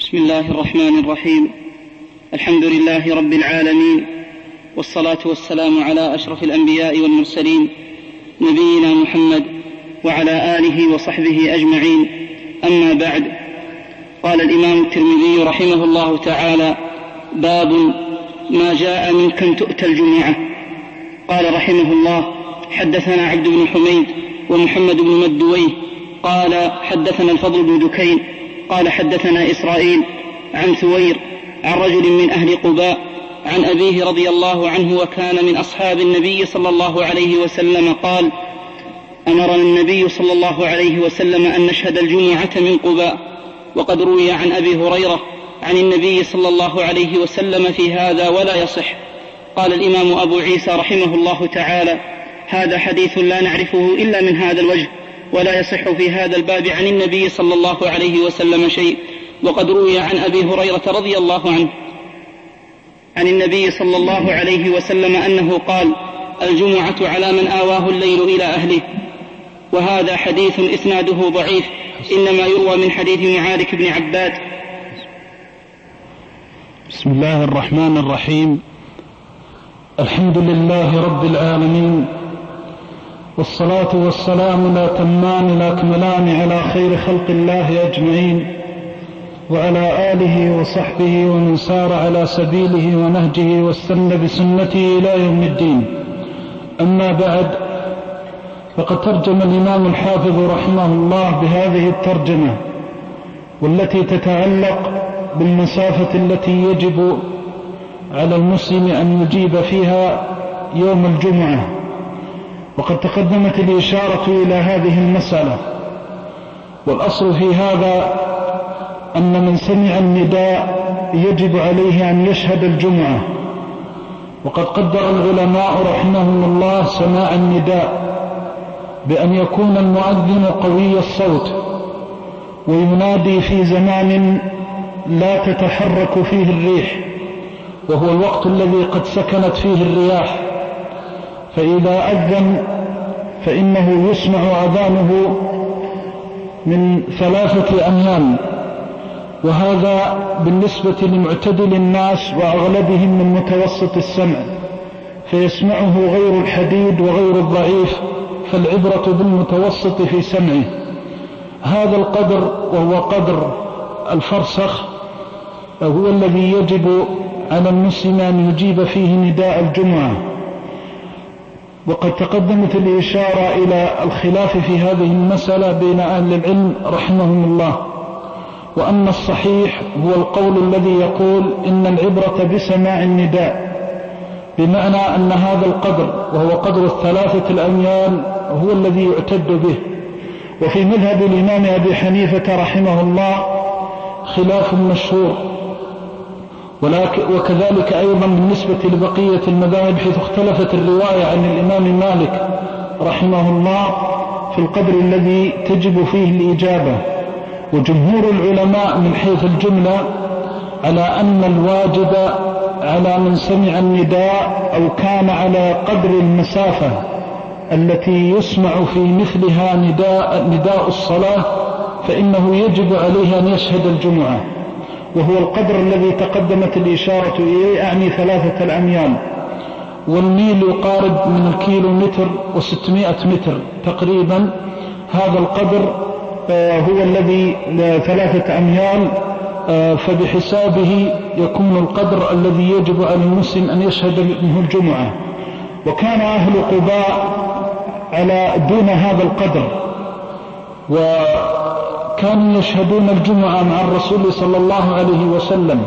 بسم الله الرحمن الرحيم. الحمد لله رب العالمين، والصلاة والسلام على أشرف الأنبياء والمرسلين نبينا محمد وعلى آله وصحبه أجمعين. أما بعد، قال الإمام الترمذي رحمه الله تعالى: باب ما جاء من كم تؤتى الجمعة. قال رحمه الله: حدثنا عبد بن حميد ومحمد بن مدويه قال حدثنا الفضل بن دكين قال حدثنا إسرائيل عن ثوير عن رجل من أهل قباء عن أبيه رضي الله عنه وكان من أصحاب النبي صلى الله عليه وسلم قال: أمرنا النبي صلى الله عليه وسلم أن نشهد الجمعة من قباء. وقد روي عن أبي هريرة عن النبي صلى الله عليه وسلم في هذا ولا يصح. قال الإمام أبو عيسى رحمه الله تعالى: هذا حديث لا نعرفه إلا من هذا الوجه، ولا يصح في هذا الباب عن النبي صلى الله عليه وسلم شيء. وقد روي عن أبي هريرة رضي الله عنه عن النبي صلى الله عليه وسلم أنه قال: الجمعة على من آواه الليل إلى أهله. وهذا حديث إسناده ضعيف، إنما يروى من حديث معارك بن عباد. بسم الله الرحمن الرحيم. الحمد لله رب العالمين، والصلاة والسلام لا تمان لا كملان على خير خلق الله أجمعين، وعلى آله وصحبه ومن سار على سبيله ونهجه واستنى بسنته إلى يوم الدين. أما بعد، فقد ترجم الإمام الحافظ رحمه الله بهذه الترجمة، والتي تتعلق بالمسافة التي يجب على المسلم أن يجيب فيها يوم الجمعة. وقد تقدمت الإشارة إلى هذه المسألة، والأصل في هذا أن من سمع النداء يجب عليه أن يشهد الجمعة. وقد قدر العلماء رحمهم الله سماع النداء بأن يكون المؤذن قوي الصوت، وينادي في زمان لا تتحرك فيه الريح، وهو الوقت الذي قد سكنت فيه الرياح، فإذا أذن فإنه يسمع أذانه من 3 أميال، وهذا بالنسبة لمعتدل الناس وأغلبهم من متوسط السمع، فيسمعه غير الحديد وغير الضعيف، فالعبرة بالمتوسط في سمعه. هذا القدر وهو قدر الفرسخ هو الذي يجب على المسلم أن يجيب فيه نداء الجمعة. وقد تقدمت الإشارة إلى الخلاف في هذه المسألة بين أهل العلم رحمهم الله، وأن الصحيح هو القول الذي يقول إن العبرة بسماع النداء، بمعنى أن هذا القدر وهو قدر 3 أميال هو الذي يعتد به. وفي مذهب الإمام أبي حنيفة رحمه الله خلاف مشهور، وكذلك أيضا بالنسبة لبقية المذاهب، حيث اختلفت الرواية عن الإمام مالك رحمه الله في القدر الذي تجب فيه الإجابة. وجمهور العلماء من حيث الجملة على أن الواجب على من سمع النداء أو كان على قدر المسافة التي يسمع في مثلها نداء الصلاة، فإنه يجب عليه أن يشهد الجمعة، وهو القدر الذي تقدمت الإشارة إليه، أعني 3 أميال، والميل يقارب من الكيلو متر و600 متر تقريبا. هذا القدر هو الذي 3 أميال، فبحسابه يكون القدر الذي يجب على المسلم أن يشهد منه الجمعة. وكان أهل قباء على دون هذا القدر، وكانوا يشهدون الجمعة مع الرسول صلى الله عليه وسلم.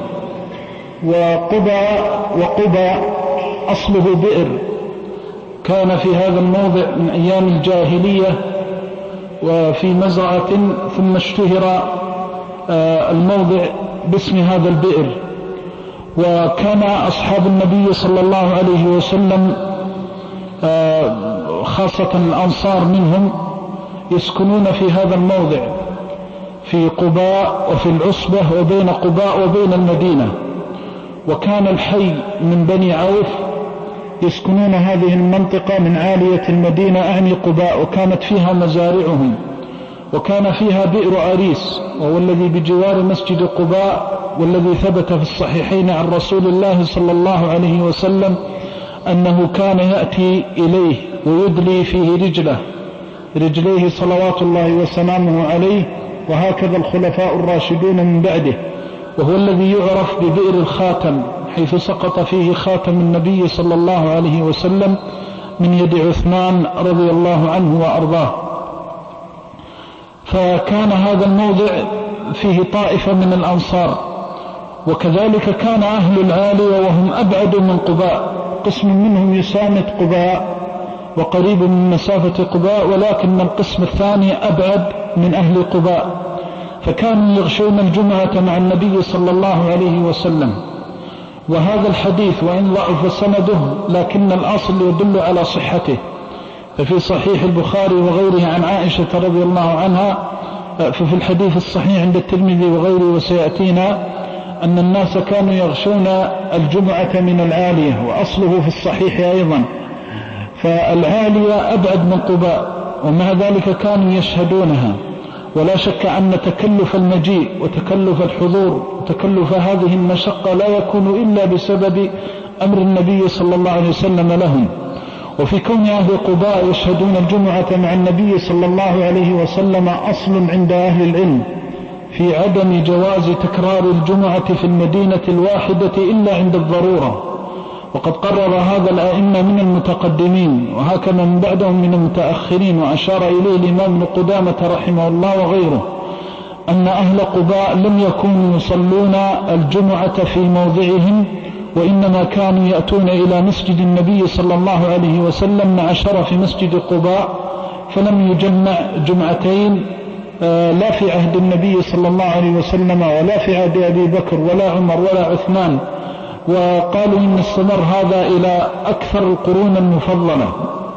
وقباء أصله بئر، كان في هذا الموضع من أيام الجاهلية وفي مزرعة، ثم اشتهر الموضع باسم هذا البئر. وكان أصحاب النبي صلى الله عليه وسلم خاصة الأنصار منهم يسكنون في هذا الموضع في قباء وفي العصبة وبين قباء وبين المدينة. وكان الحي من بني عوف يسكنون هذه المنطقة من عالية المدينة، أعني قباء، وكانت فيها مزارعهم. وكان فيها بئر عريس، وهو الذي بجوار مسجد قباء، والذي ثبت في الصحيحين عن رسول الله صلى الله عليه وسلم أنه كان يأتي إليه ويدلي فيه رجليه صلوات الله وسلامه عليه، وهكذا الخلفاء الراشدون من بعده، وهو الذي يعرف ببئر الخاتم، حيث سقط فيه خاتم النبي صلى الله عليه وسلم من يد عثمان رضي الله عنه وأرضاه. فكان هذا الموضع فيه طائفة من الأنصار، وكذلك كان أهل العالية وهم أبعد من قباء، قسم منهم يسامت قباء وقريب من مسافة قباء، ولكن القسم الثاني أبعد من أهل قباء، فكانوا يغشون الجمعة مع النبي صلى الله عليه وسلم. وهذا الحديث وإن ضعف سنده لكن الأصل يدل على صحته، ففي صحيح البخاري وغيره عن عائشة رضي الله عنها، ففي الحديث الصحيح عند الترمذي وغيره وسيأتينا أن الناس كانوا يغشون الجمعة من العالية، وأصله في الصحيح أيضا، فالعالية أبعد من قباء، ومع ذلك كانوا يشهدونها. ولا شك أن تكلف المجيء وتكلف الحضور وتكلف هذه المشقة لا يكون إلا بسبب أمر النبي صلى الله عليه وسلم لهم. وفي كون أهل قباء يشهدون الجمعة مع النبي صلى الله عليه وسلم أصل عند أهل العلم في عدم جواز تكرار الجمعة في المدينة الواحدة إلا عند الضرورة، وقد قرر هذا الأئمة من المتقدمين، وهكذا من بعدهم من المتأخرين، وأشار إليه الإمام ابن قدامة رحمه الله وغيره، أن أهل قباء لم يكونوا يصلون الجمعة في موضعهم، وإنما كانوا يأتون إلى مسجد النبي صلى الله عليه وسلم مع شرف مسجد قباء، فلم يجمع جمعتين لا في عهد النبي صلى الله عليه وسلم ولا في عهد أبي بكر ولا عمر ولا عثمان، وقالوا إن استمر هذا إلى أكثر القرون المفضلة.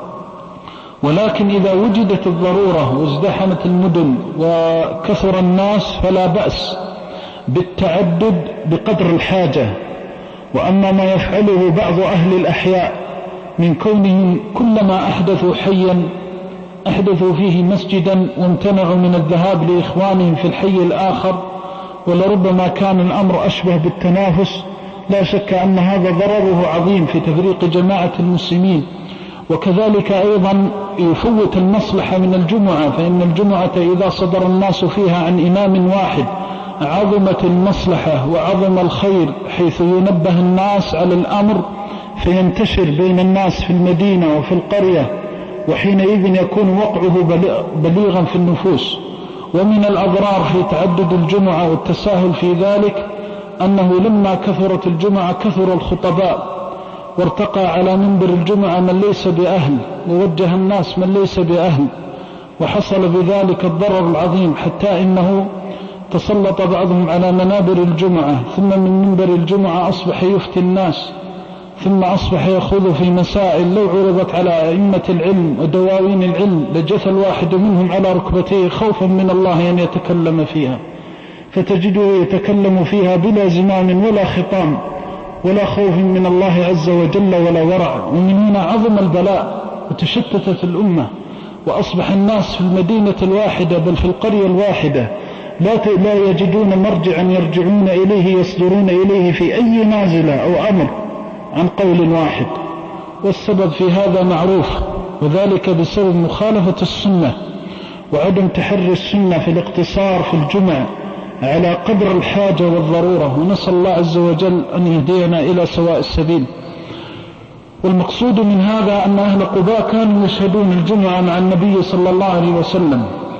ولكن إذا وجدت الضرورة وازدحمت المدن وكثر الناس فلا بأس بالتعدد بقدر الحاجة. وأما ما يفعله بعض أهل الأحياء من كونهم كلما أحدثوا حيا أحدثوا فيه مسجدا وامتنعوا من الذهاب لإخوانهم في الحي الآخر، ولربما كان الأمر أشبه بالتنافس، لا شك أن هذا ضرره عظيم في تفريق جماعة المسلمين. وكذلك أيضا يفوت المصلحة من الجمعة، فإن الجمعة إذا صدر الناس فيها عن إمام واحد عظمت المصلحة وعظم الخير، حيث ينبه الناس على الأمر فينتشر بين الناس في المدينة وفي القرية، وحينئذ يكون وقعه بليغا في النفوس. ومن الأضرار في تعدد الجمعة والتساهل في ذلك أنه لما كثرت الجمعة كثر الخطباء، وارتقى على منبر الجمعة من ليس بأهل، ووجه الناس من ليس بأهل، وحصل بذلك الضرر العظيم، حتى إنه تسلط بعضهم على منابر الجمعة، ثم من منبر الجمعة أصبح يفتي الناس، ثم أصبح يخوض في مسائل لو عرضت على أئمة العلم ودواوين العلم لجث الواحد منهم على ركبتيه خوفا من الله أن يتكلم فيها، فتجده يتكلم فيها بلا زمام ولا خطام ولا خوف من الله عز وجل ولا ورع. ومن هنا عظم البلاء وتشتتت الأمة، وأصبح الناس في المدينة الواحدة بل في القرية الواحدة لا يجدون مرجعا يرجعون إليه يصدرون إليه في أي نازلة أو أمر عن قول واحد. والسبب في هذا معروف، وذلك بسبب مخالفة السنة وعدم تحري السنة في الاقتصار في الجمع على قدر الحاجة والضرورة، ونسأل الله عز وجل أن يهدينا إلى سواء السبيل. والمقصود من هذا أن أهل قباء كانوا يشهدون الجمعة مع النبي صلى الله عليه وسلم،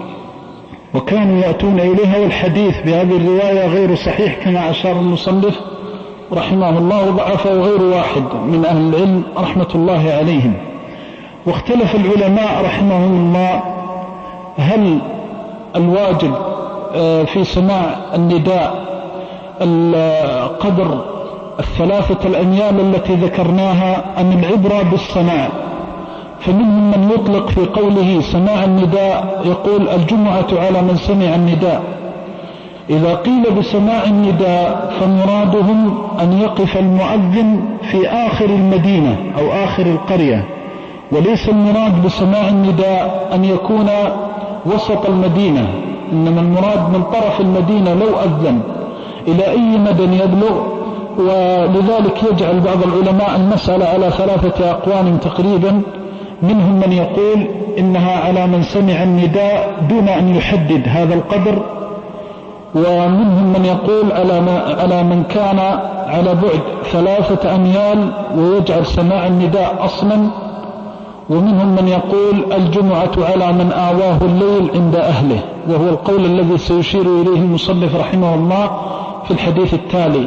وكانوا يأتون إليها، والحديث بهذه الرواية غير صحيح كما أشار المصنف رحمه الله، وضعفه غير واحد من أهل العلم رحمة الله عليهم. واختلف العلماء رحمهم الله هل الواجب في سماع النداء قدر 3 الأميال التي ذكرناها أم العبرة بالسماع. فمنهم من يطلق في قوله سماع النداء يقول الجمعة على من سمع النداء. إذا قيل بسماع النداء فمرادهم أن يقف المؤذن في آخر المدينة أو آخر القرية، وليس المراد بسماع النداء أن يكون وسط المدينة، إنما المراد من طرف المدينة لو أذن إلى أي مدى يبلغ. ولذلك يجعل بعض العلماء المسألة على 3 أقوال تقريبا، منهم من يقول إنها على من سمع النداء دون أن يحدد هذا القدر، ومنهم من يقول على من كان على بعد 3 أميال ويجعل سماع النداء أصلا، ومنهم من يقول الجمعة على من آواه الليل عند أهله، وهو القول الذي سيشير إليه المصنف رحمه الله في الحديث التالي.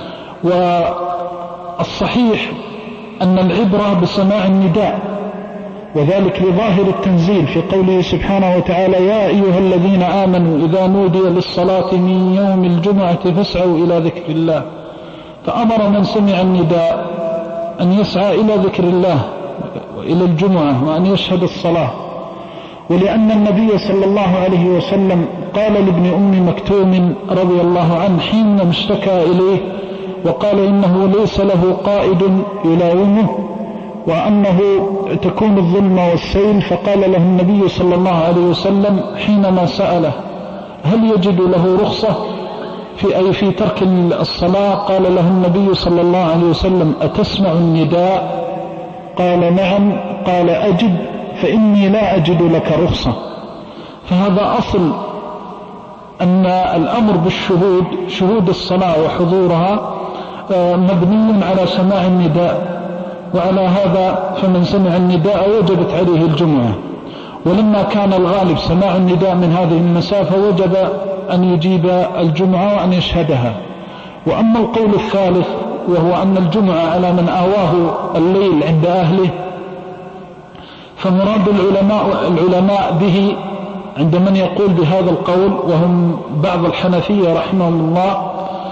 والصحيح أن العبرة بسماع النداء، وذلك لظاهر التنزيل في قوله سبحانه وتعالى: يا أيها الذين آمنوا إذا نودي للصلاة من يوم الجمعة فاسعوا إلى ذكر الله. فأمر من سمع النداء أن يسعى إلى ذكر الله وإلى الجمعة وأن يشهد الصلاة. ولأن النبي صلى الله عليه وسلم قال لابن أم مكتوم رضي الله عنه حين اشتكى إليه وقال إنه ليس له قائد يلاومه وأنه تكون الظلمة والسيل، فقال له النبي صلى الله عليه وسلم حينما سأله هل يجد له رخصة في ترك الصلاة؟ قال له النبي صلى الله عليه وسلم: أتسمع النداء؟ قال: نعم. قال: أجب، فإني لا أجد لك رخصة. فهذا أصل أن الأمر بالشهود، شهود الصلاة وحضورها، مبني على سماع النداء، وعلى هذا فمن سمع النداء وجبت عليه الجمعة. ولما كان الغالب سماع النداء من هذه المسافة وجب أن يجيب الجمعة وأن يشهدها. وأما القول الثالث وهو أن الجمعة على من آواه الليل عند أهله، فمراد العلماء به عند من يقول بهذا القول، وهم بعض الحنفية رحمهم الله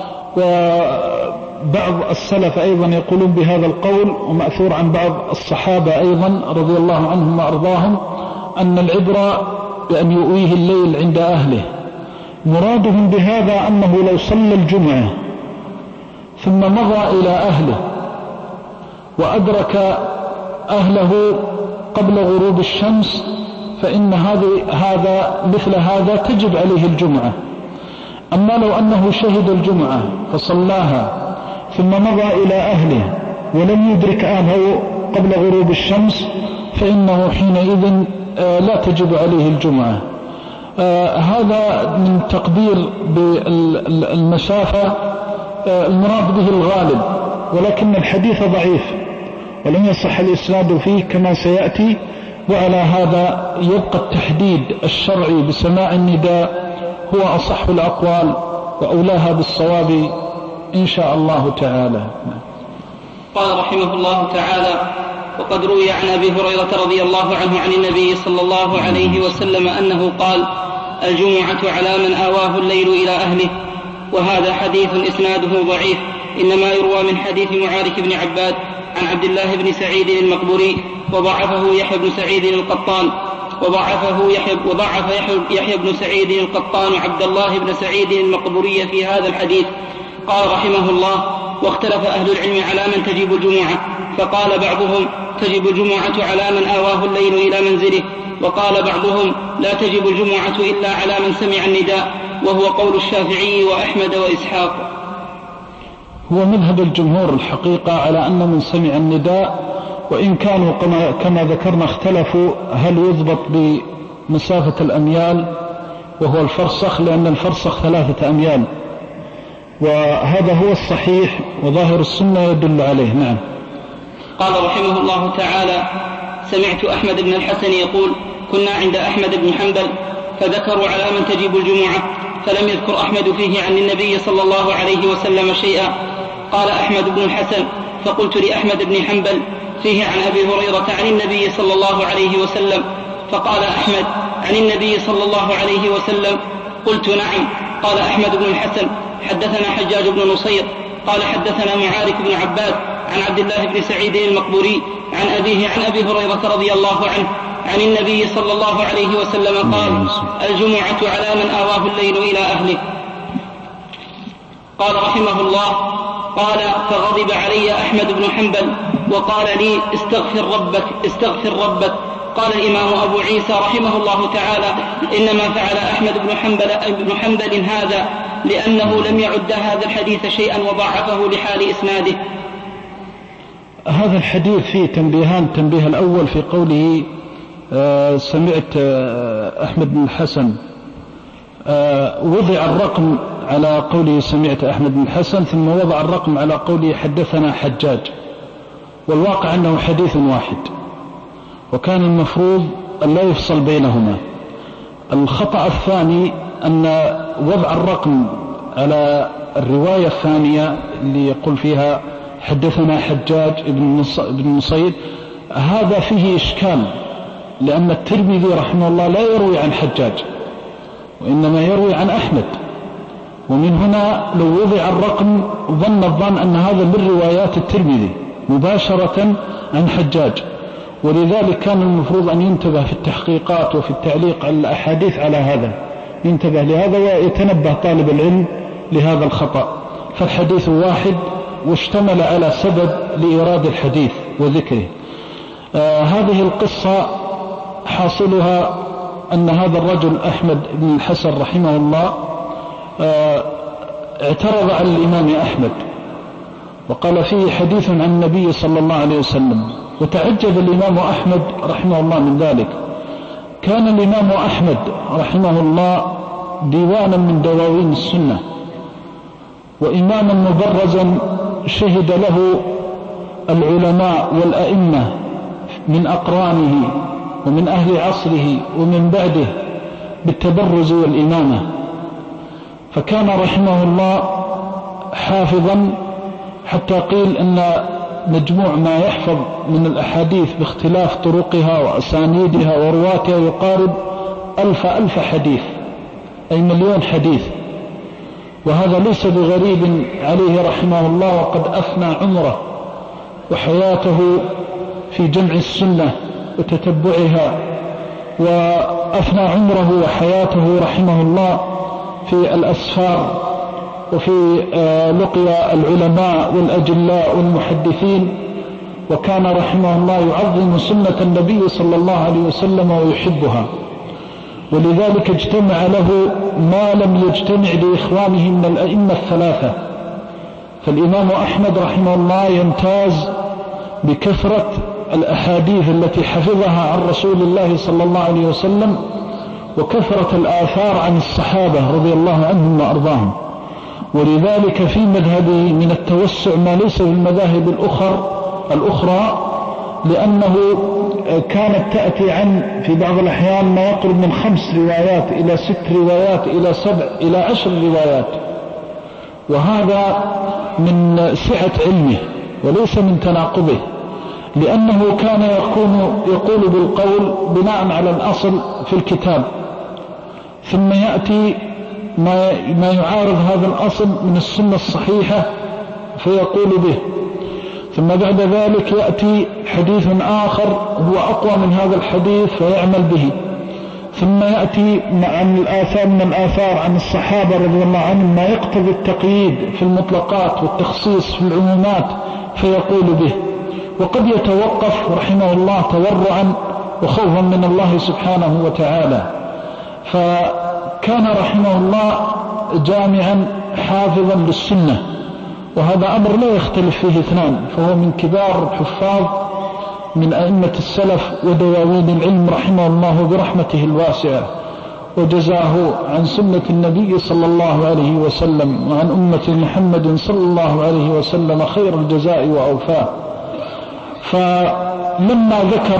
وبعض السلف أيضا يقولون بهذا القول، ومأثور عن بعض الصحابة أيضا رضي الله عنهم وأرضاهم، أن العبرة بأن يؤويه الليل عند أهله. مرادهم بهذا أنه لو صلى الجمعة ثم مضى إلى أهله وأدرك أهله قبل غروب الشمس، فإن مثل هذا تجب عليه الجمعة. أما لو أنه شهد الجمعة فصلاها ثم مضى إلى أهله ولم يدرك أهله قبل غروب الشمس، فإنه حينئذ لا تجب عليه الجمعة. هذا من تقدير بالمسافة المراد به الغالب، ولكن الحديث ضعيف ولم يصح الإسناد فيه كما سيأتي. وعلى هذا يبقى التحديد الشرعي بسماع النداء هو أصح الأقوال وأولاها بالصواب إن شاء الله تعالى. قال رحمه الله تعالى: وقد روي عن أبي هريرة رضي الله عنه عن النبي صلى الله عليه وسلم أنه قال: الجمعة على من آواه الليل إلى أهله. وهذا حديث إسناده ضعيف، إنما يروى من حديث معارك بن عباد عن عبد الله بن سعيد المقبوري، وضعفه يحيى بن سعيد القطان وضعف يحيى بن سعيد القطان عبد الله بن سعيد المقبوري في هذا الحديث. قال رحمه الله: واختلف أهل العلم على من تجب الجمعة، فقال بعضهم: تجب الجمعة على من آواه الليل إلى منزله، وقال بعضهم: لا تجب الجمعة إلا على من سمع النداء، وهو قول الشافعي وأحمد وإسحاق. هو مذهب الجمهور الحقيقة على أن من سمع النداء، وإن كانوا كما ذكرنا اختلفوا هل يضبط بمسافة الأميال وهو الفرسخ، لأن الفرسخ 3 أميال، وهذا هو الصحيح وظاهر السنة يدل عليه. نعم. قال رحمه الله تعالى: سمعت أحمد بن الحسن يقول: كنا عند أحمد بن حنبل فذكروا على من تجب الجمعة، فلم يذكر أحمد فيه عن النبي صلى الله عليه وسلم شيئا. قال أحمد بن الحسن: فقلت لأحمد بن حنبل: فيه عن أبي هريرة عن النبي صلى الله عليه وسلم. فقال أحمد: عن النبي صلى الله عليه وسلم؟ قلت: نعم. قال أحمد بن الحسن: حدثنا حجاج بن نصير قال حدثنا معارك بن عباد عن عبد الله بن سعيد المقبوري عن أبيه عن أبي هريرة رضي الله عنه عن النبي صلى الله عليه وسلم قال: الجمعة على من آواه الليل إلى أهله. قال رحمه الله: قال: فغضب علي أحمد بن حنبل وقال لي: استغفر ربك. قال الإمام أبو عيسى رحمه الله تعالى: إنما فعل أحمد بن حنبل هذا لأنه لم يعد هذا الحديث شيئا وضعفه لحال إسناده. هذا الحديث فيه تنبيهان. التنبيه الأول في قوله سمعت أحمد بن الحسن، وضع الرقم على قوله سمعت أحمد بن الحسن، ثم وضع الرقم على قوله حدثنا حجاج، والواقع أنه حديث واحد، وكان المفروض أن لا يفصل بينهما. الخطأ الثاني أن وضع الرقم على الرواية الثانية اللي يقول فيها حدثنا حجاج بن نصير، هذا فيه إشكال، لأن الترمذي رحمه الله لا يروي عن حجاج، وإنما يروي عن أحمد، ومن هنا لو وضع الرقم ظن الظن أن هذا من روايات الترمذي مباشرة عن حجاج، ولذلك كان المفروض أن ينتبه في التحقيقات وفي التعليق على الأحاديث على هذا، ينتبه لهذا ويتنبه طالب العلم لهذا الخطأ. فالحديث واحد واشتمل على سبب لإيراد الحديث وذكره. هذه القصة حاصلها أن هذا الرجل أحمد بن الحسن رحمه الله اعترض على الإمام أحمد وقال فيه حديث عن النبي صلى الله عليه وسلم، وتعجب الإمام أحمد رحمه الله من ذلك. كان الإمام أحمد رحمه الله ديوانا من دواوين السنة، وإماما مبرزا شهد له العلماء والأئمة من أقرانه ومن أهل عصره ومن بعده بالتبرز والإمامة، فكان رحمه الله حافظا، حتى قيل أن مجموع ما يحفظ من الأحاديث باختلاف طرقها وأسانيدها ورواتها يقارب 1000 حديث، أي 1,000,000 حديث، وهذا ليس بغريب عليه رحمه الله، وقد أفنى عمره وحياته في جمع السنة وتتبعها، وأفنى عمره وحياته رحمه الله في الأسفار وفي لقيا العلماء والأجلاء والمحدثين، وكان رحمه الله يعظم سنة النبي صلى الله عليه وسلم ويحبها، ولذلك اجتمع له ما لم يجتمع لإخوانه من الأئمة الثلاثة. فالإمام أحمد رحمه الله يمتاز بكثرة الأحاديث التي حفظها عن رسول الله صلى الله عليه وسلم، وكثرة الآثار عن الصحابة رضي الله عنهم وأرضاهم، ولذلك في مذهبه من التوسع ما ليس في المذاهب الأخرى، لأنه كانت تأتي عن في بعض الأحيان ما يقرب من 5 روايات إلى 6 روايات إلى 7 إلى 10 روايات، وهذا من سعة علمه وليس من تناقضه، لأنه كان يقول بالقول بناء على الأصل في الكتاب، ثم يأتي ما يعارض هذا الأصل من السنة الصحيحة فيقول به، ثم بعد ذلك يأتي حديث آخر هو أقوى من هذا الحديث فيعمل به، ثم يأتي من الآثار عن الصحابة رضي الله عنهم ما يقتضي التقييد في المطلقات والتخصيص في العمومات فيقول به، وقد يتوقف رحمه الله تورعا وخوفا من الله سبحانه وتعالى. فكان رحمه الله جامعا حافظا للسنة، وهذا أمر لا يختلف فيه اثنان، فهو من كبار الحفاظ من أئمة السلف ودواوين العلم رحمه الله برحمته الواسعة، وجزاه عن سنة النبي صلى الله عليه وسلم وعن أمة محمد صلى الله عليه وسلم خير الجزاء وأوفاه. فلما ذكر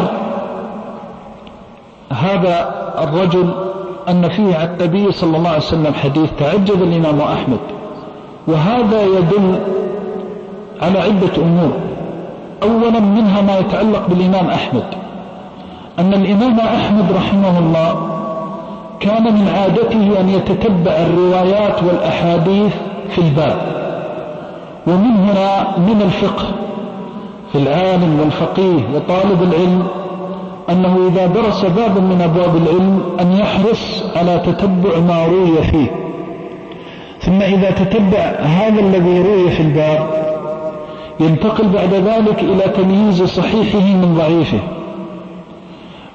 هذا الرجل أن فيه عن النبي صلى الله عليه وسلم حديث، تعجب الإمام أحمد، وهذا يدل على عدة أمور. أولا منها ما يتعلق بالإمام أحمد، أن الإمام أحمد رحمه الله كان من عادته أن يتتبع الروايات والأحاديث في الباب، ومن هنا من الفقه في العالم والفقيه وطالب العلم أنه إذا درس باب من أبواب العلم أن يحرص على تتبع ما روي فيه، ثم إذا تتبع هذا الذي روي في الباب ينتقل بعد ذلك إلى تمييز صحيحه من ضعيفه.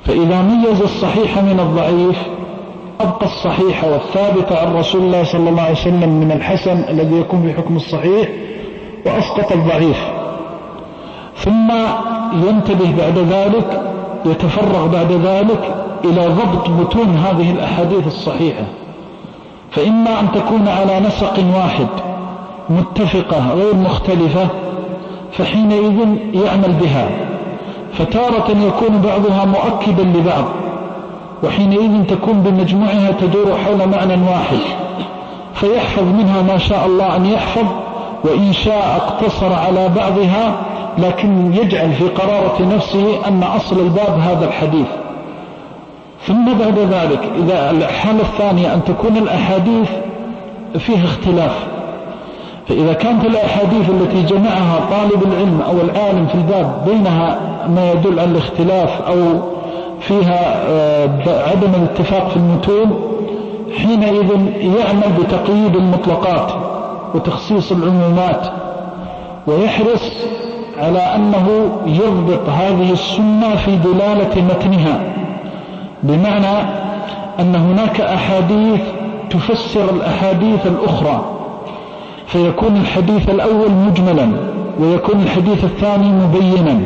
فإذا ميز الصحيح من الضعيف أبقى الصحيح والثابت عن رسول الله صلى الله عليه وسلم من الحسن الذي يكون في حكم الصحيح، وأسقط الضعيف. ثم ينتبه بعد ذلك، يتفرغ بعد ذلك إلى ضبط متون هذه الأحاديث الصحيحة، فإما أن تكون على نسق واحد متفقة غير مختلفة فحينئذ يعمل بها، فتارة يكون بعضها مؤكدا لبعض، وحينئذ تكون بمجموعها تدور حول معنى واحد، فيحفظ منها ما شاء الله أن يحفظ، وإن شاء اقتصر على بعضها، لكن يجعل في قرارة نفسه أن أصل الباب هذا الحديث. ثم بعد ذلك إذا الحالة الثانية أن تكون الأحاديث فيها اختلاف، فإذا كانت الأحاديث التي جمعها طالب العلم أو العالم في الباب بينها ما يدل على الاختلاف أو فيها عدم الاتفاق في المتون، حينئذ يعمل بتقييد المطلقات وتخصيص العمومات، ويحرص على أنه يضبط هذه السنة في دلالة متنها، بمعنى أن هناك أحاديث تفسر الأحاديث الأخرى، فيكون الحديث الأول مجملا ويكون الحديث الثاني مبينا.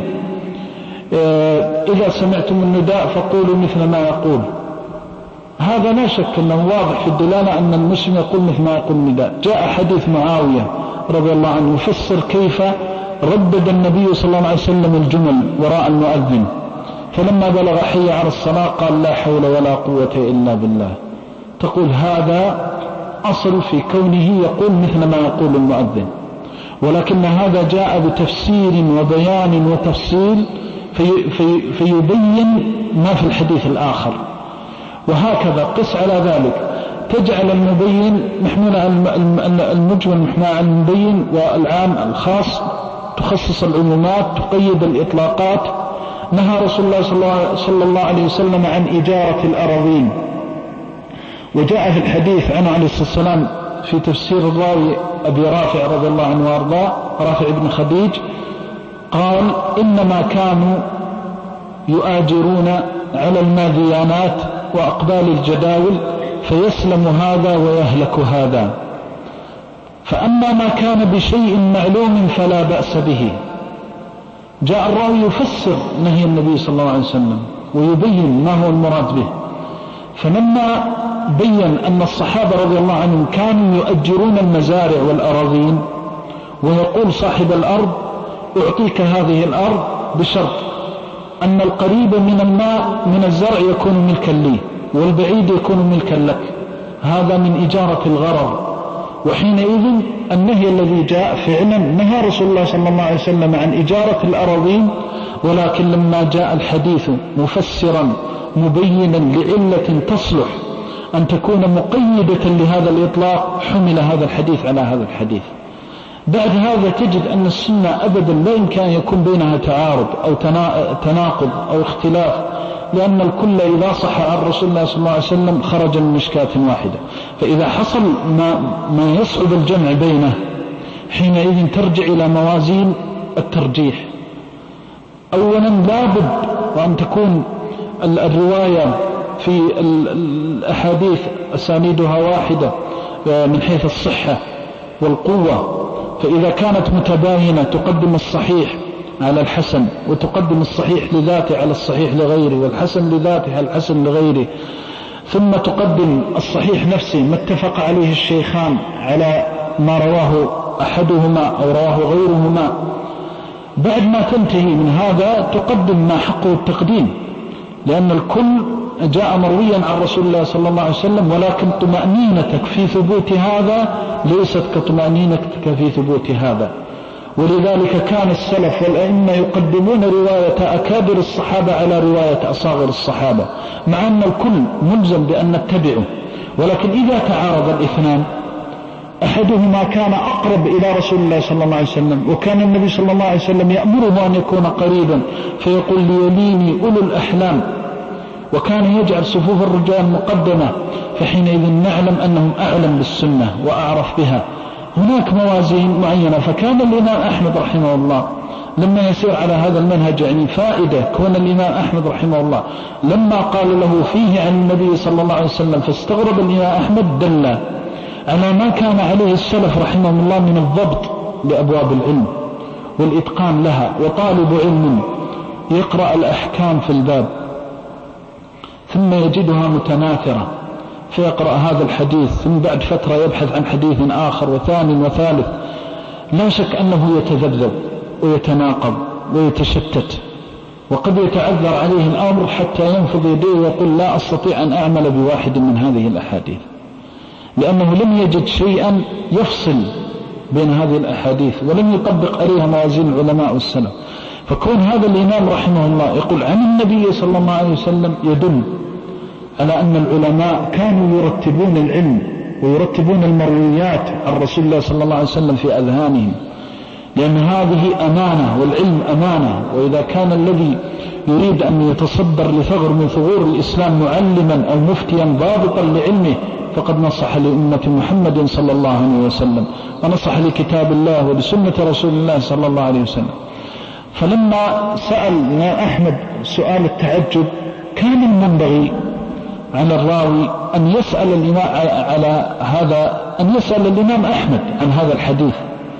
إذا سمعتم النداء فقولوا مثل ما يقول، هذا لا شك أنه واضح في الدلالة أن المسلم يقول مثل ما يقول النداء. جاء حديث معاوية رضي الله عنه يفسر كيف ردد النبي صلى الله عليه وسلم الجمل وراء المؤذن، فلما بلغ حي على الصلاة قال لا حول ولا قوة إلا بالله. تقول هذا أصل في كونه يقول مثل ما يقول المؤذن، ولكن هذا جاء بتفسير وبيان وتفصيل فيبين ما في الحديث الآخر. وهكذا قس على ذلك، تجعل المبين محمول المجمل محمول على المبين، والعام الخاص تخصص العمومات تقيد الإطلاقات. نهى رسول الله صلى الله عليه وسلم عن إجارة الأراضين، وجاء في الحديث عنه عليه الصلاة والسلام في تفسير الراوي أبي رافع رضي الله عنه وارضاه، رافع بن خديج، قال إنما كانوا يؤاجرون على الماذيانات وأقبال الجداول فيسلم هذا ويهلك هذا، فأما ما كان بشيء معلوم فلا بأس به. جاء الراوي يفسر نهي النبي صلى الله عليه وسلم ويبين ما هو المراد به، فلما بين أن الصحابة رضي الله عنهم كانوا يؤجرون المزارع والأراضين، ويقول صاحب الأرض أعطيك هذه الأرض بشرط أن القريب من الماء من الزرع يكون ملكا لي والبعيد يكون ملكا لك، هذا من إجارة الغرر. وحينئذ النهي الذي جاء فعلا نهى رسول الله صلى الله عليه وسلم عن إجارة الأراضين، ولكن لما جاء الحديث مفسرا مبينا لعلة تصلح أن تكون مقيدة لهذا الإطلاق حمل هذا الحديث على هذا الحديث. بعد هذا تجد أن السنة أبدا لا يمكن يكون بينها تعارض أو تناقض أو اختلاف، لأن الكل إذا صح عن رسول الله صلى الله عليه وسلم خرج من مشكاة واحدة. فإذا حصل ما يصعب الجمع بينه حينئذ ترجع إلى موازين الترجيح. أولا لابد وأن تكون الرواية في الأحاديث أسانيدها واحدة من حيث الصحة والقوة، فإذا كانت متباينة تقدم الصحيح على الحسن، وتقدم الصحيح لذاته على الصحيح لغيره، والحسن لذاته على الحسن لغيره، ثم تقدم الصحيح نفسه ما اتفق عليه الشيخان على ما رواه أحدهما أو رواه غيرهما. بعد ما تنتهي من هذا تقدم ما حقه التقديم، لأن الكل جاء مرويا عن رسول الله صلى الله عليه وسلم، ولكن طمأنينتك في ثبوت هذا ليست كطمأنينتك في ثبوت هذا. ولذلك كان السلف والأئمة يقدمون رواية أكابر الصحابة على رواية أصاغر الصحابة، مع أن الكل ملزم بأن نتبعه. ولكن إذا تعارض الاثنان أحدهما كان أقرب إلى رسول الله صلى الله عليه وسلم، وكان النبي صلى الله عليه وسلم يأمره أن يكون قريبا، فيقول ليليني أولو الأحلام، وكان يجعل صفوف الرجال مقدمة، فحينئذ نعلم أنهم أعلم بالسنة وأعرف بها. هناك موازين معينة. فكان الإمام أحمد رحمه الله لما يسير على هذا المنهج يعني فائدة كون الإمام أحمد رحمه الله لما قال له فيه عن النبي صلى الله عليه وسلم فاستغرب الإمام أحمد دل على ما كان عليه السلف رحمهم الله من الضبط لأبواب العلم والإتقان لها. وطالب علم يقرأ الأحكام في الباب ثم يجدها متناثرة فيقرأ هذا الحديث ثم بعد فترة يبحث عن حديث آخر وثاني وثالث، لا شك أنه يتذبذب ويتناقض ويتشتت، وقد يتعذر عليه الأمر حتى ينفض يديه ويقول لا أستطيع أن أعمل بواحد من هذه الأحاديث، لأنه لم يجد شيئا يفصل بين هذه الأحاديث ولم يطبق عليها موازين العلماء والسلف. فكون هذا الإمام رحمه الله يقول عن النبي صلى الله عليه وسلم يدل على أن العلماء كانوا يرتبون العلم ويرتبون المرويات عن رسول الله صلى الله عليه وسلم في أذهانهم، لأن هذه أمانة والعلم أمانة. وإذا كان الذي يريد أن يتصدر لثغر من ثغور الإسلام معلما أو مفتيا ضابطا لعلمه فقد نصح لأمة محمد صلى الله عليه وسلم ونصح لكتاب الله ولسنة رسول الله صلى الله عليه وسلم. فلما سأل أحمد سؤال التعجب كان المنبغي على الراوي أن يسأل الإمام على هذا، أن يسأل الإمام أحمد عن هذا الحديث،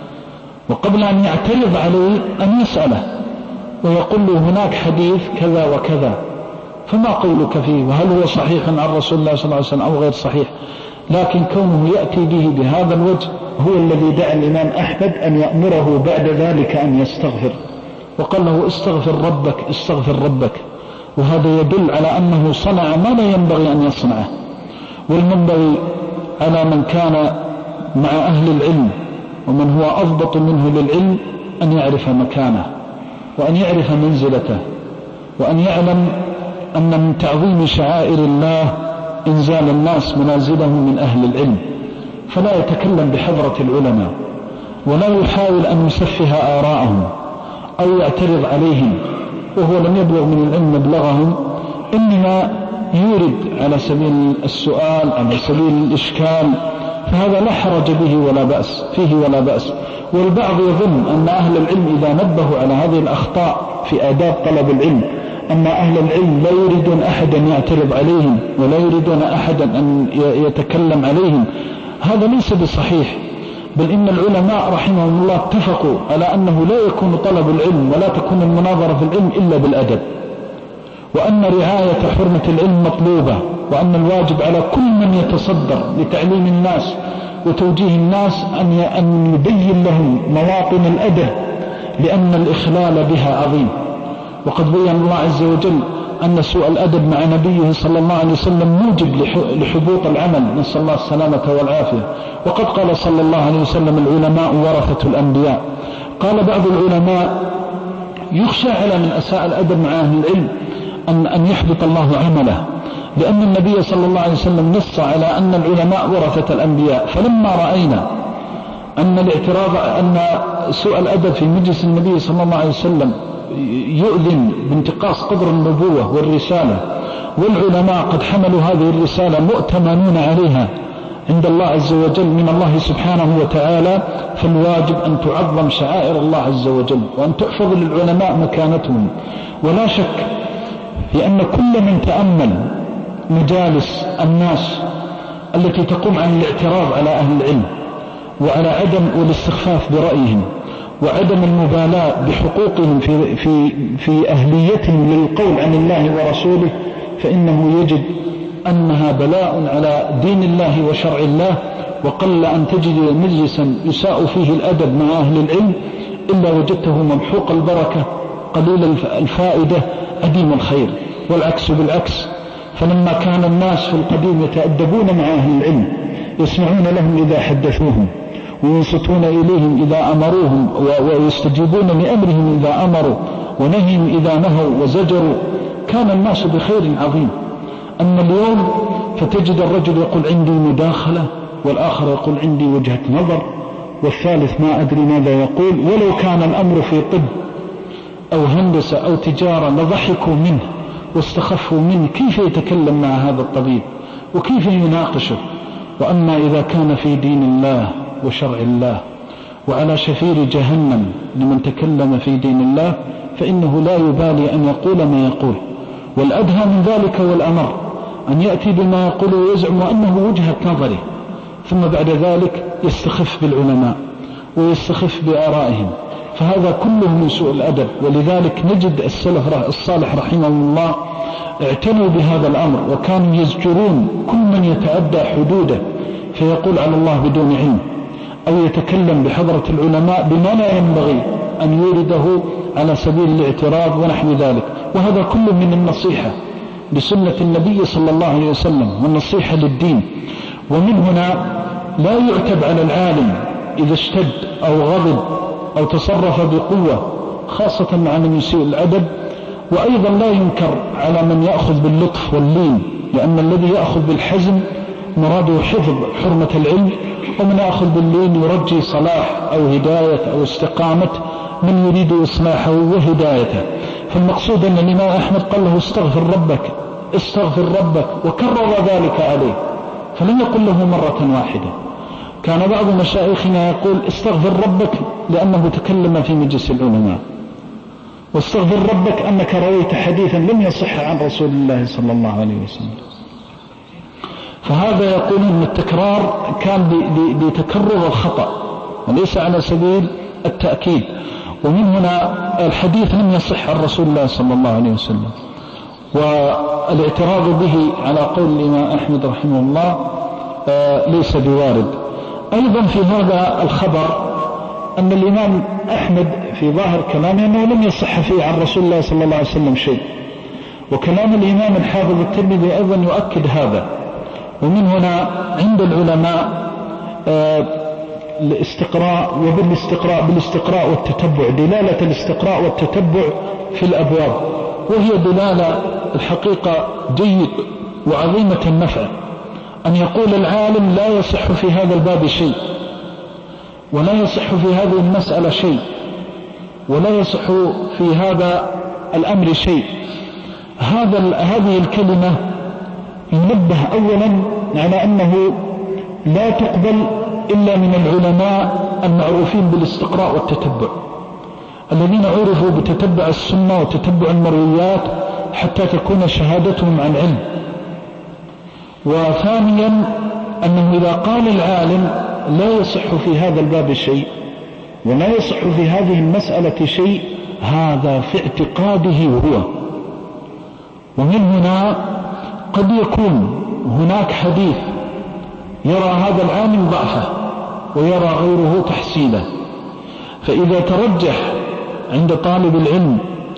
وقبل أن يعترض عليه أن يسأله ويقول له هناك حديث كذا وكذا فما قولك فيه وهل هو صحيح عن رسول الله صلى الله عليه وسلم أو غير صحيح. لكن كونه يأتي به بهذا الوجه هو الذي دعا الإمام أحمد أن يأمره بعد ذلك أن يستغفر، وقال له استغفر ربك استغفر ربك. وهذا يدل على أنه صنع ما لا ينبغي أن يصنعه. والمنبغي على من كان مع أهل العلم ومن هو أضبط منه للعلم أن يعرف مكانه وأن يعرف منزلته وأن يعلم أن من تعظيم شعائر الله إنزال الناس منازلهم من أهل العلم، فلا يتكلم بحضرة العلماء ولا يحاول أن يسفه آراءهم أو يعترض عليهم وهو لم يبلغ من العلم مبلغهم، إنما يورد على سبيل السؤال على سبيل الإشكال، فهذا لا حرج به ولا بأس فيه ولا بأس. والبعض يظن أن أهل العلم إذا نبهوا على هذه الأخطاء في آداب طلب العلم أن أهل العلم لا يريدون أحدا يعترض عليهم ولا يريدون أحدا أن يتكلم عليهم، هذا ليس بصحيح. بل إن العلماء رحمهم الله اتفقوا على أنه لا يكون طلب العلم ولا تكون المناظرة في العلم إلا بالأدب، وأن رعاية حرمة العلم مطلوبة، وأن الواجب على كل من يتصدر لتعليم الناس وتوجيه الناس أن يبين لهم مواطن الأدب، لأن الإخلال بها عظيم. وقد بين الله عز وجل أن سوء الأدب مع نبيه صلى الله عليه وسلم موجب لحبوط العمل، نسأل الله السلامة والعافية. وقد قال صلى الله عليه وسلم العلماء ورثة الأنبياء. قال بعض العلماء يخشى على من أساء الأدب مع أهل العلم أن يحبط الله عمله، لأن النبي صلى الله عليه وسلم نص على أن العلماء ورثة الأنبياء. فلما رأينا أن الاعتراض أن سوء الأدب في مجلس النبي صلى الله عليه وسلم يؤذن بانتقاص قدر النبوة والرسالة، والعلماء قد حملوا هذه الرسالة مؤتمنون عليها عند الله عز وجل من الله سبحانه وتعالى، فالواجب أن تعظم شعائر الله عز وجل وأن تحفظ للعلماء مكانتهم. ولا شك في أن كل من تأمل مجالس الناس التي تقوم عن الاعتراض على أهل العلم وعلى عدم والاستخفاف برأيهم وعدم المبالاة بحقوقهم في أهليتهم للقول عن الله ورسوله، فإنه يجد أنها بلاء على دين الله وشرع الله. وقل أن تجد مجلسا يساء فيه الأدب مع أهل العلم إلا وجدته ممحوق البركة قليل الفائدة عديم الخير، والعكس بالعكس. فلما كان الناس في القديم يتأدبون مع أهل العلم يسمعون لهم إذا حدثوهم وينصتون إليهم إذا أمروهم ويستجيبون لأمرهم إذا أمروا ونهيهم إذا نهوا وزجروا، كان الناس بخير عظيم. أما اليوم فتجد الرجل يقول عندي مداخلة، والآخر يقول عندي وجهة نظر، والثالث ما أدري ماذا يقول. ولو كان الأمر في طب أو هندسة أو تجارة لضحكوا منه واستخفوا منه، كيف يتكلم مع هذا الطبيب وكيف يناقشه؟ وأما إذا كان في دين الله وشرع الله وعلى شفير جهنم لمن تكلم في دين الله، فإنه لا يبالي أن يقول ما يقول. والأدهى من ذلك والأمر أن يأتي بما يقول ويزعم أنه وجهة نظره، ثم بعد ذلك يستخف بالعلماء ويستخف بآرائهم، فهذا كله من سوء الأدب. ولذلك نجد السلف الصالح رحمه الله اعتنوا بهذا الأمر، وكانوا يزجرون كل من يتعدى حدوده فيقول على الله بدون علم، أو يتكلم بحضرة العلماء بما لا ينبغي أن يورده على سبيل الاعتراض ونحو ذلك. وهذا كله من النصيحة لسنة النبي صلى الله عليه وسلم والنصيحة للدين. ومن هنا لا يعتب على العالم إذا اشتد أو غضب أو تصرف بقوة، خاصة مع من يسيء الأدب. وأيضا لا ينكر على من يأخذ باللطف واللين، لأن الذي يأخذ بالحزم مراده حفظ حرمة العلم، ومن يأخذ باللين يرجي صلاح أو هداية أو استقامة من يريد إصلاحه وهدايته. فالمقصود أن الإمام أحمد قال له استغفر ربك استغفر ربك، وكرر ذلك عليه، فلم يقل له مرة واحدة. كان بعض مشايخنا يقول استغفر ربك لأنه تكلم في مجلس العلماء، واستغفر ربك أنك رويت حديثا لم يصح عن رسول الله صلى الله عليه وسلم. فهذا يقول أن التكرار كان بتكرر الخطأ وليس على سبيل التأكيد. ومن هنا الحديث لم يصح عن رسول الله صلى الله عليه وسلم، والاعتراض به على قول الإمام أحمد رحمه الله ليس بوارد. أيضا في هذا الخبر أن الإمام أحمد في ظاهر كلامه أنه لم يصح فيه عن رسول الله صلى الله عليه وسلم شيء، وكلام الإمام الحافظ الترمذي أيضا يؤكد هذا. ومن هنا عند العلماء الاستقراء، بالاستقراء والتتبع، دلالة الاستقراء والتتبع في الأبواب، وهي دلالة الحقيقة جيد وعظيمة النفع. أن يقول العالم لا يصح في هذا الباب شيء، ولا يصح في هذه المسألة شيء، ولا يصح في هذا الأمر شيء، هذه الكلمة ينبه أولا على أنه لا تقبل إلا من العلماء المعروفين بالاستقراء والتتبع، الذين عرفوا بتتبع السنة وتتبع المرويات حتى تكون شهادتهم عن علم. وثانيا أنه إذا قال العالم لا يصح في هذا الباب شيء ولا يصح في هذه المسألة شيء، هذا في اعتقاده هو. ومن هنا قد يكون هناك حديث يرى هذا العالم ضعفه ويرى غيره تحسينه، فإذا ترجح عند طالب العلم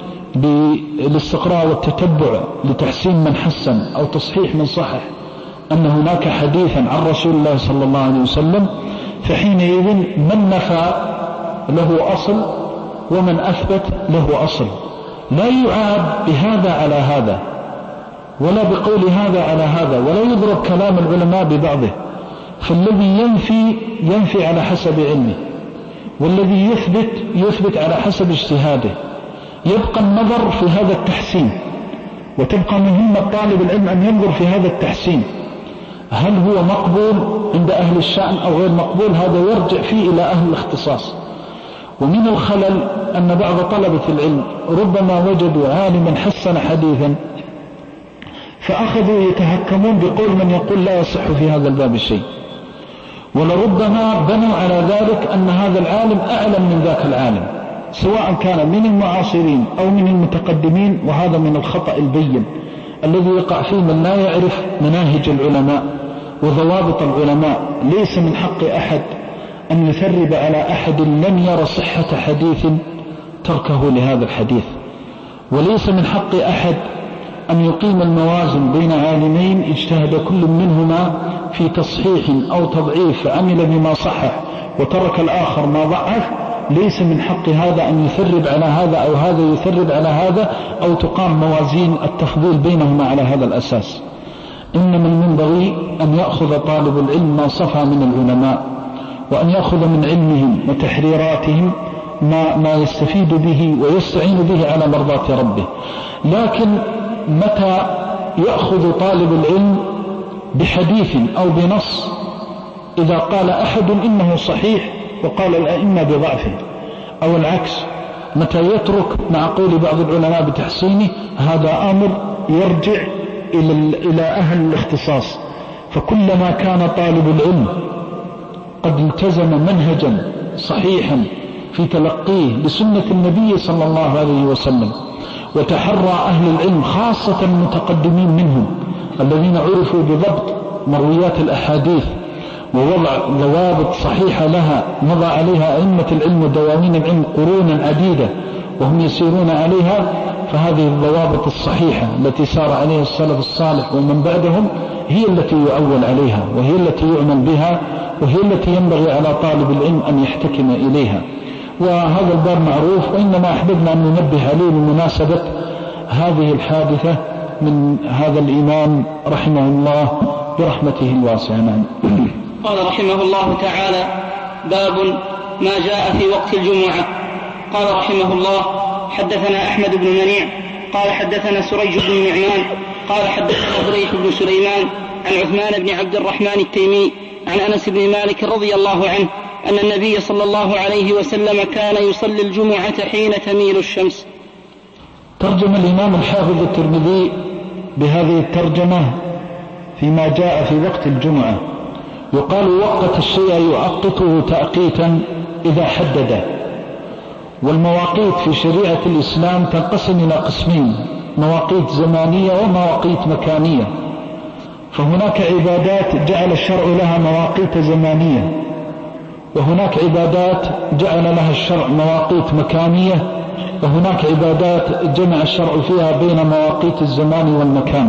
بالاستقراء والتتبع لتحسين من حسن أو تصحيح من صحح أن هناك حديثا عن رسول الله صلى الله عليه وسلم، فحينئذ من نفى له أصل ومن أثبت له أصل، لا يعاب بهذا على هذا ولا بقول هذا على هذا، ولا يضرب كلام العلماء ببعضه. فالذي ينفي على حسب علمه، والذي يثبت على حسب اجتهاده. يبقى النظر في هذا التحسين، وتبقى مهمة طالب العلم أن ينظر في هذا التحسين، هل هو مقبول عند أهل الشأن أو غير مقبول؟ هذا يرجع فيه إلى أهل الاختصاص. ومن الخلل أن بعض طلبة العلم ربما وجدوا عالما حسن حديثا فأخذوا يتهكمون بقول من يقول لا يصح في هذا الباب شيء، ولربما بنوا على ذلك أن هذا العالم أعلم من ذاك العالم، سواء كان من المعاصرين أو من المتقدمين. وهذا من الخطأ البين الذي يقع فيه من لا يعرف مناهج العلماء وضوابط العلماء. ليس من حق أحد أن يثرب على أحد لم يرى صحة حديث تركه لهذا الحديث، وليس من حق أحد أن يقيم الموازن بين عالمين اجتهد كل منهما في تصحيح أو تضعيف، عمل بما صحح وترك الآخر ما ضعف. ليس من حق هذا أن يثرب على هذا أو هذا يثرب على هذا، أو تقام موازين التفضيل بينهما على هذا الأساس. إنما المنبغي أن يأخذ طالب العلم ما صفى من العلماء، وأن يأخذ من علمهم وتحريراتهم ما يستفيد به ويستعين به على مرضاة ربه. لكن متى يأخذ طالب العلم بحديث أو بنص إذا قال أحد إنه صحيح وقال الأئمة بضعفه، أو العكس، متى يترك مع قول بعض العلماء بتحسينه، هذا أمر يرجع إلى أهل الاختصاص. فكلما كان طالب العلم قد التزم منهجا صحيحا في تلقيه لسنة النبي صلى الله عليه وسلم، وتحرى أهل العلم خاصة المتقدمين منهم الذين عرفوا بضبط مرويات الأحاديث ووضع ضوابط صحيحة لها مضى عليها أئمة العلم ودواوين العلم قرونا عديدة وهم يسيرون عليها، فهذه الضوابط الصحيحة التي سار عليها السلف الصالح ومن بعدهم هي التي يؤول عليها، وهي التي يعمل بها، وهي التي ينبغي على طالب العلم أن يحتكم إليها. وهذا الباب معروف، وإنما أحببنا أن ننبه عليه بمناسبة هذه الحادثة من هذا الإمام رحمه الله برحمته الواسعة. قال رحمه الله تعالى: باب ما جاء في وقت الجمعة. قال رحمه الله: حدثنا أحمد بن منيع قال حدثنا سريج بن نعمان قال حدثنا بريح بن سليمان عن عثمان بن عبد الرحمن التيمي عن أنس بن مالك رضي الله عنه أن النبي صلى الله عليه وسلم كان يصلي الجمعة حين تميل الشمس. ترجم الإمام الحافظ الترمذي بهذه الترجمة فيما جاء في وقت الجمعة. يقال وقت الشيء يؤقته تأقيتا إذا حدده. والمواقيت في شريعة الإسلام تنقسم إلى قسمين: مواقيت زمانية ومواقيت مكانية. فهناك عبادات جعل الشرع لها مواقيت زمانية، وهناك عبادات جعل لها الشرع مواقيت مكانية، وهناك عبادات جمع الشرع فيها بين مواقيت الزمان والمكان.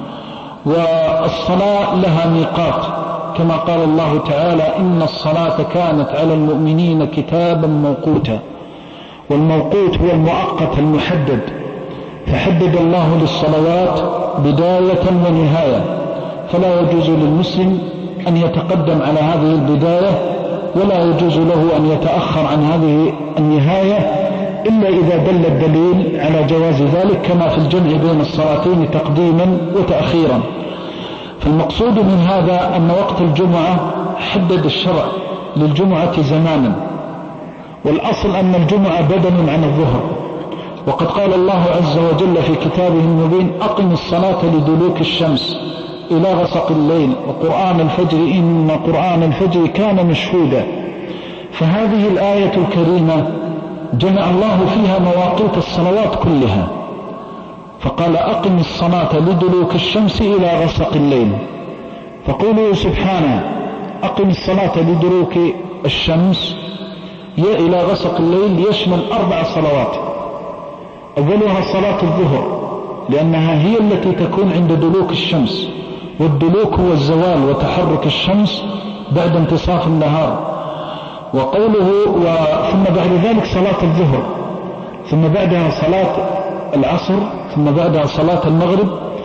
والصلاة لها ميقات كما قال الله تعالى: إن الصلاة كانت على المؤمنين كتابا موقوتا. والموقوت هو المؤقت المحدد، فحدد الله للصلوات بداية ونهاية، فلا يجوز للمسلم أن يتقدم على هذه البداية ولا يجوز له أن يتأخر عن هذه النهاية إلا إذا دل الدليل على جواز ذلك، كما في الجمع بين الصلاتين تقديما وتأخيرا. فالمقصود من هذا أن وقت الجمعة حدد الشرع للجمعة زمانا، والأصل أن الجمعة بدل عن الظهر. وقد قال الله عز وجل في كتابه المبين: أقم الصلاة لدلوك الشمس إلى غسق الليل وقرآن الفجر إن قرآن الفجر كان مشهودا. فهذه الآية الكريمة جمع الله فيها مواقيت الصلوات كلها، فقال: أقم الصلاة لدلوك الشمس إلى غسق الليل. فقوله سبحانه: أقم الصلاة لدلوك الشمس إلى غسق الليل يشمل 4 صلوات. أولها صلاة الظهر، لأنها هي التي تكون عند دلوك الشمس، والدلوك هو الزوال وتحرك الشمس بعد انتصاف النهار. وقوله ثم بعد ذلك صلاة الظهر، ثم بعدها صلاة العصر، ثم بعدها صلاة المغرب،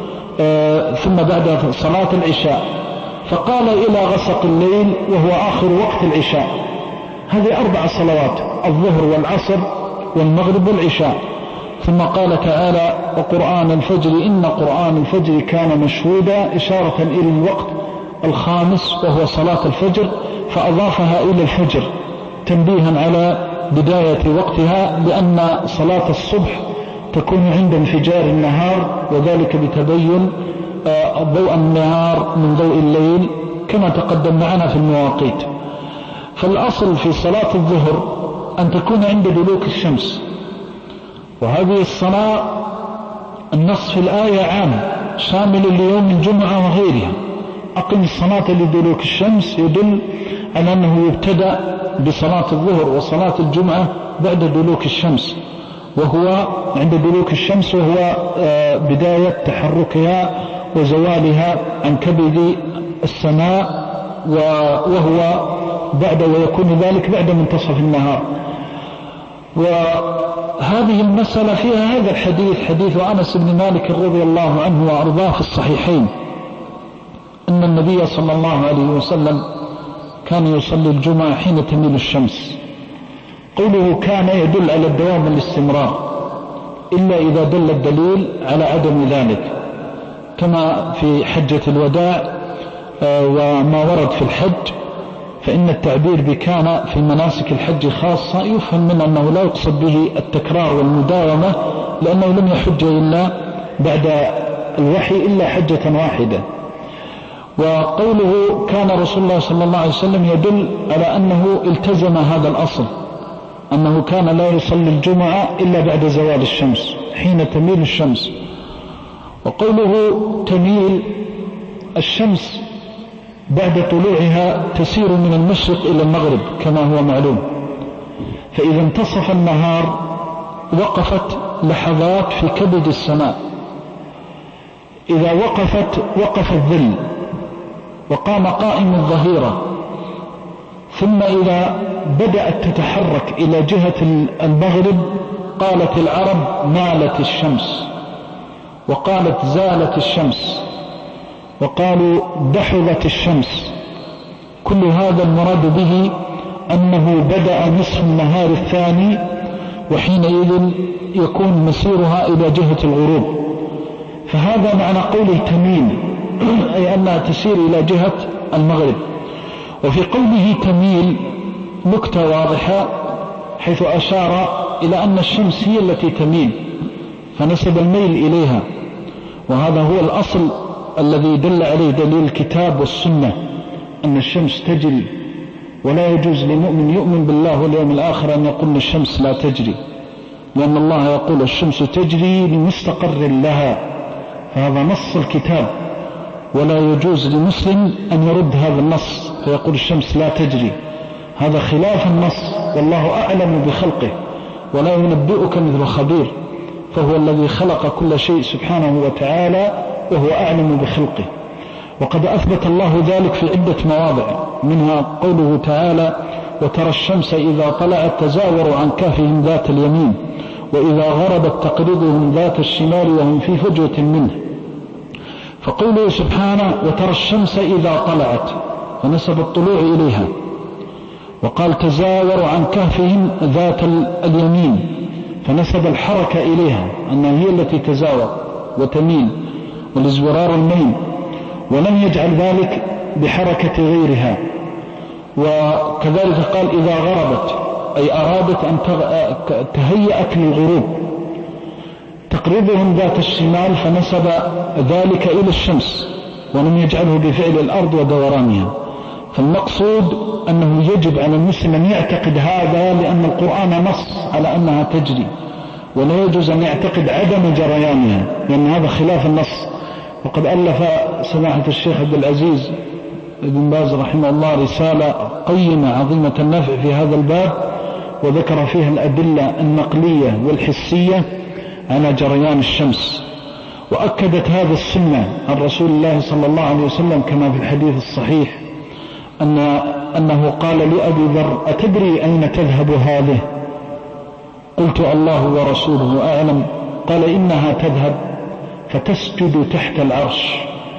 ثم بعدها صلاة العشاء. فقال إلى غسق الليل وهو آخر وقت العشاء. هذه 4 صلوات: الظهر والعصر والمغرب والعشاء. ثم قال تعالى: وقرآن الفجر إن قرآن الفجر كان مشهودا، إشارة إلى الوقت الخامس وهو صلاة الفجر، فأضافها إلى الفجر تنبيها على بداية وقتها، لأن صلاة الصبح تكون عند انفجار النهار، وذلك بتبين ضوء النهار من ضوء الليل كما تقدم معنا في المواقيت. فالأصل في صلاة الظهر أن تكون عند دلوك الشمس، وهذه الصلاة النص في الآية عام شامل ليوم الجمعة وغيرها. أقم الصلاة لدلوك الشمس يدل على أنه يبتدأ بصلاة الظهر وصلاة الجمعة بعد دلوك الشمس، وهو عند دلوك الشمس وهو بداية تحركها وزوالها عن كبد السماء، وهو ويكون ذلك بعد منتصف النهار. وهذه المسألة فيها هذا الحديث، حديث أنس بن مالك رضي الله عنه وأرضاه في الصحيحين، أن النبي صلى الله عليه وسلم كان يصلي الجمعة حين تميل الشمس. قوله كان يدل على الدوام والاستمرار، إلا إذا دل الدليل على عدم ذلك، كما في حجة الوداع وما ورد في الحج. فإن التعبير بكان في مناسك الحج خاصة يفهم من أنه لا يقصد به التكرار والمداومة، لأنه لم يحج إلا بعد الوحي إلا حجة واحدة. وقوله كان رسول الله صلى الله عليه وسلم يدل على أنه التزم هذا الأصل، أنه كان لا يصلي الجمعة إلا بعد زوال الشمس حين تميل الشمس. وقوله تميل الشمس بعد طلوعها تسير من المشرق إلى المغرب كما هو معلوم، فإذا انتصف النهار وقفت لحظات في كبد السماء، إذا وقف الظل وقام قائم الظهيرة، ثم إذا بدأت تتحرك إلى جهة المغرب قالت العرب مالت الشمس، وقالت زالت الشمس، وقالوا دحضت الشمس. كل هذا المراد به أنه بدأ نصف النهار الثاني، وحينئذ يكون مسيرها إلى جهة الغروب. فهذا معنى قوله تميل، أي أنها تسير إلى جهة المغرب. وفي قوله تميل نكتة واضحة، حيث أشار إلى أن الشمس هي التي تميل، فنسب الميل إليها، وهذا هو الأصل الذي دل عليه دليل الكتاب والسنة، أن الشمس تجري، ولا يجوز لمؤمن يؤمن بالله واليوم الآخر أن يقول الشمس لا تجري، لأن الله يقول الشمس تجري لمستقر لها، فهذا نص الكتاب، ولا يجوز لمسلم أن يرد هذا النص فيقول الشمس لا تجري، هذا خلاف النص، والله أعلم بخلقه ولا ينبئك مثل خبير، فهو الذي خلق كل شيء سبحانه وتعالى وهو أعلم بخلقه. وقد أثبت الله ذلك في عدة مواضع، منها قوله تعالى وترى الشمس إذا طلعت تزاور عن كهفهم ذات اليمين وإذا غربت تقرضهم ذات الشمال وهم في فجوة منه. فقوله سبحانه وترى الشمس إذا طلعت فنسب الطلوع إليها، وقال تزاور عن كهفهم ذات اليمين فنسب الحركة إليها أنها هي التي تزاور وتميل، والازورار الميل، ولم يجعل ذلك بحركة غيرها. وكذلك قال إذا غربت، أي أرادت أن تهيأت للغروب، تقربهم ذات الشمال فنسب ذلك إلى الشمس ولم يجعله بفعل الأرض ودورانها. فالمقصود أنه يجب على المسلم أن يعتقد هذا، لأن القرآن نص على أنها تجري، ولا يجوز أن يعتقد عدم جريانها، لأن هذا خلاف النص. وقد ألف سماحة الشيخ عبد العزيز بن باز رحمه الله رسالة قيمة عظيمة النفع في هذا الباب، وذكر فيها الأدلة النقلية والحسية على جريان الشمس، وأكدت هذا السنة عن رسول الله صلى الله عليه وسلم كما في الحديث الصحيح أنه قال لأبي ذر أتدري أين تذهب هذه؟ قلت الله ورسوله أعلم. قال إنها تذهب فتسجد تحت العرش،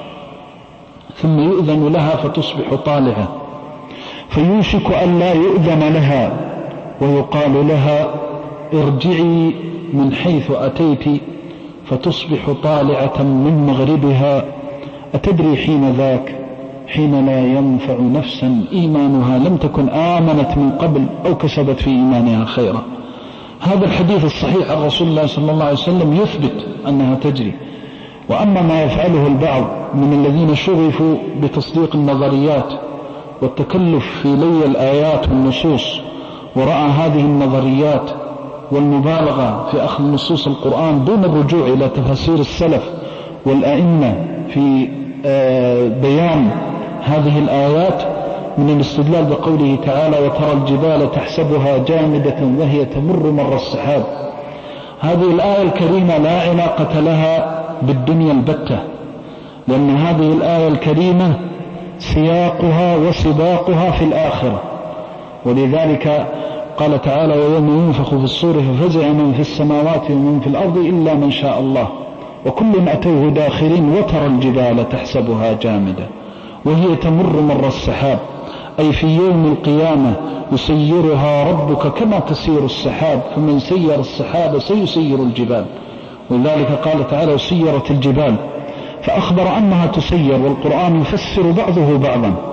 ثم يؤذن لها فتصبح طالعة، فيوشك أن لا يؤذن لها ويقال لها ارجعي من حيث أتيت فتصبح طالعة من مغربها. أتدري حين ذاك؟ حين لا ينفع نفسا إيمانها لم تكن آمنت من قبل أو كسبت في إيمانها خيرا. هذا الحديث الصحيح عن رسول الله صلى الله عليه وسلم يثبت أنها تجري. وأما ما يفعله البعض من الذين شغفوا بتصديق النظريات والتكلف في لي الآيات والنصوص، ورأى هذه النظريات والمبالغة في أخذ نصوص القرآن دون الرجوع إلى تفاسير السلف والأئمة في بيان هذه الآيات، من الاستدلال بقوله تعالى وترى الجبال تحسبها جامدة وهي تمر مر السحاب. هذه الآية الكريمة لا علاقة لها بالدنيا البتة، لأن هذه الآية الكريمة سياقها وسباقها في الآخرة، ولذلك قال تعالى ويوم ينفخ في الصور ففزع من في السماوات ومن في الأرض إلا من شاء الله وكل أتوه داخرين وترى الجبال تحسبها جامدة وهي تمر مر السحاب، أي في يوم القيامة يسيرها ربك كما تسير السحاب، فمن سير السحاب سيسير الجبال. ولذلك قال تعالى وسيرت الجبال، فأخبر أنها تسير، والقرآن يفسر بعضه بعضا،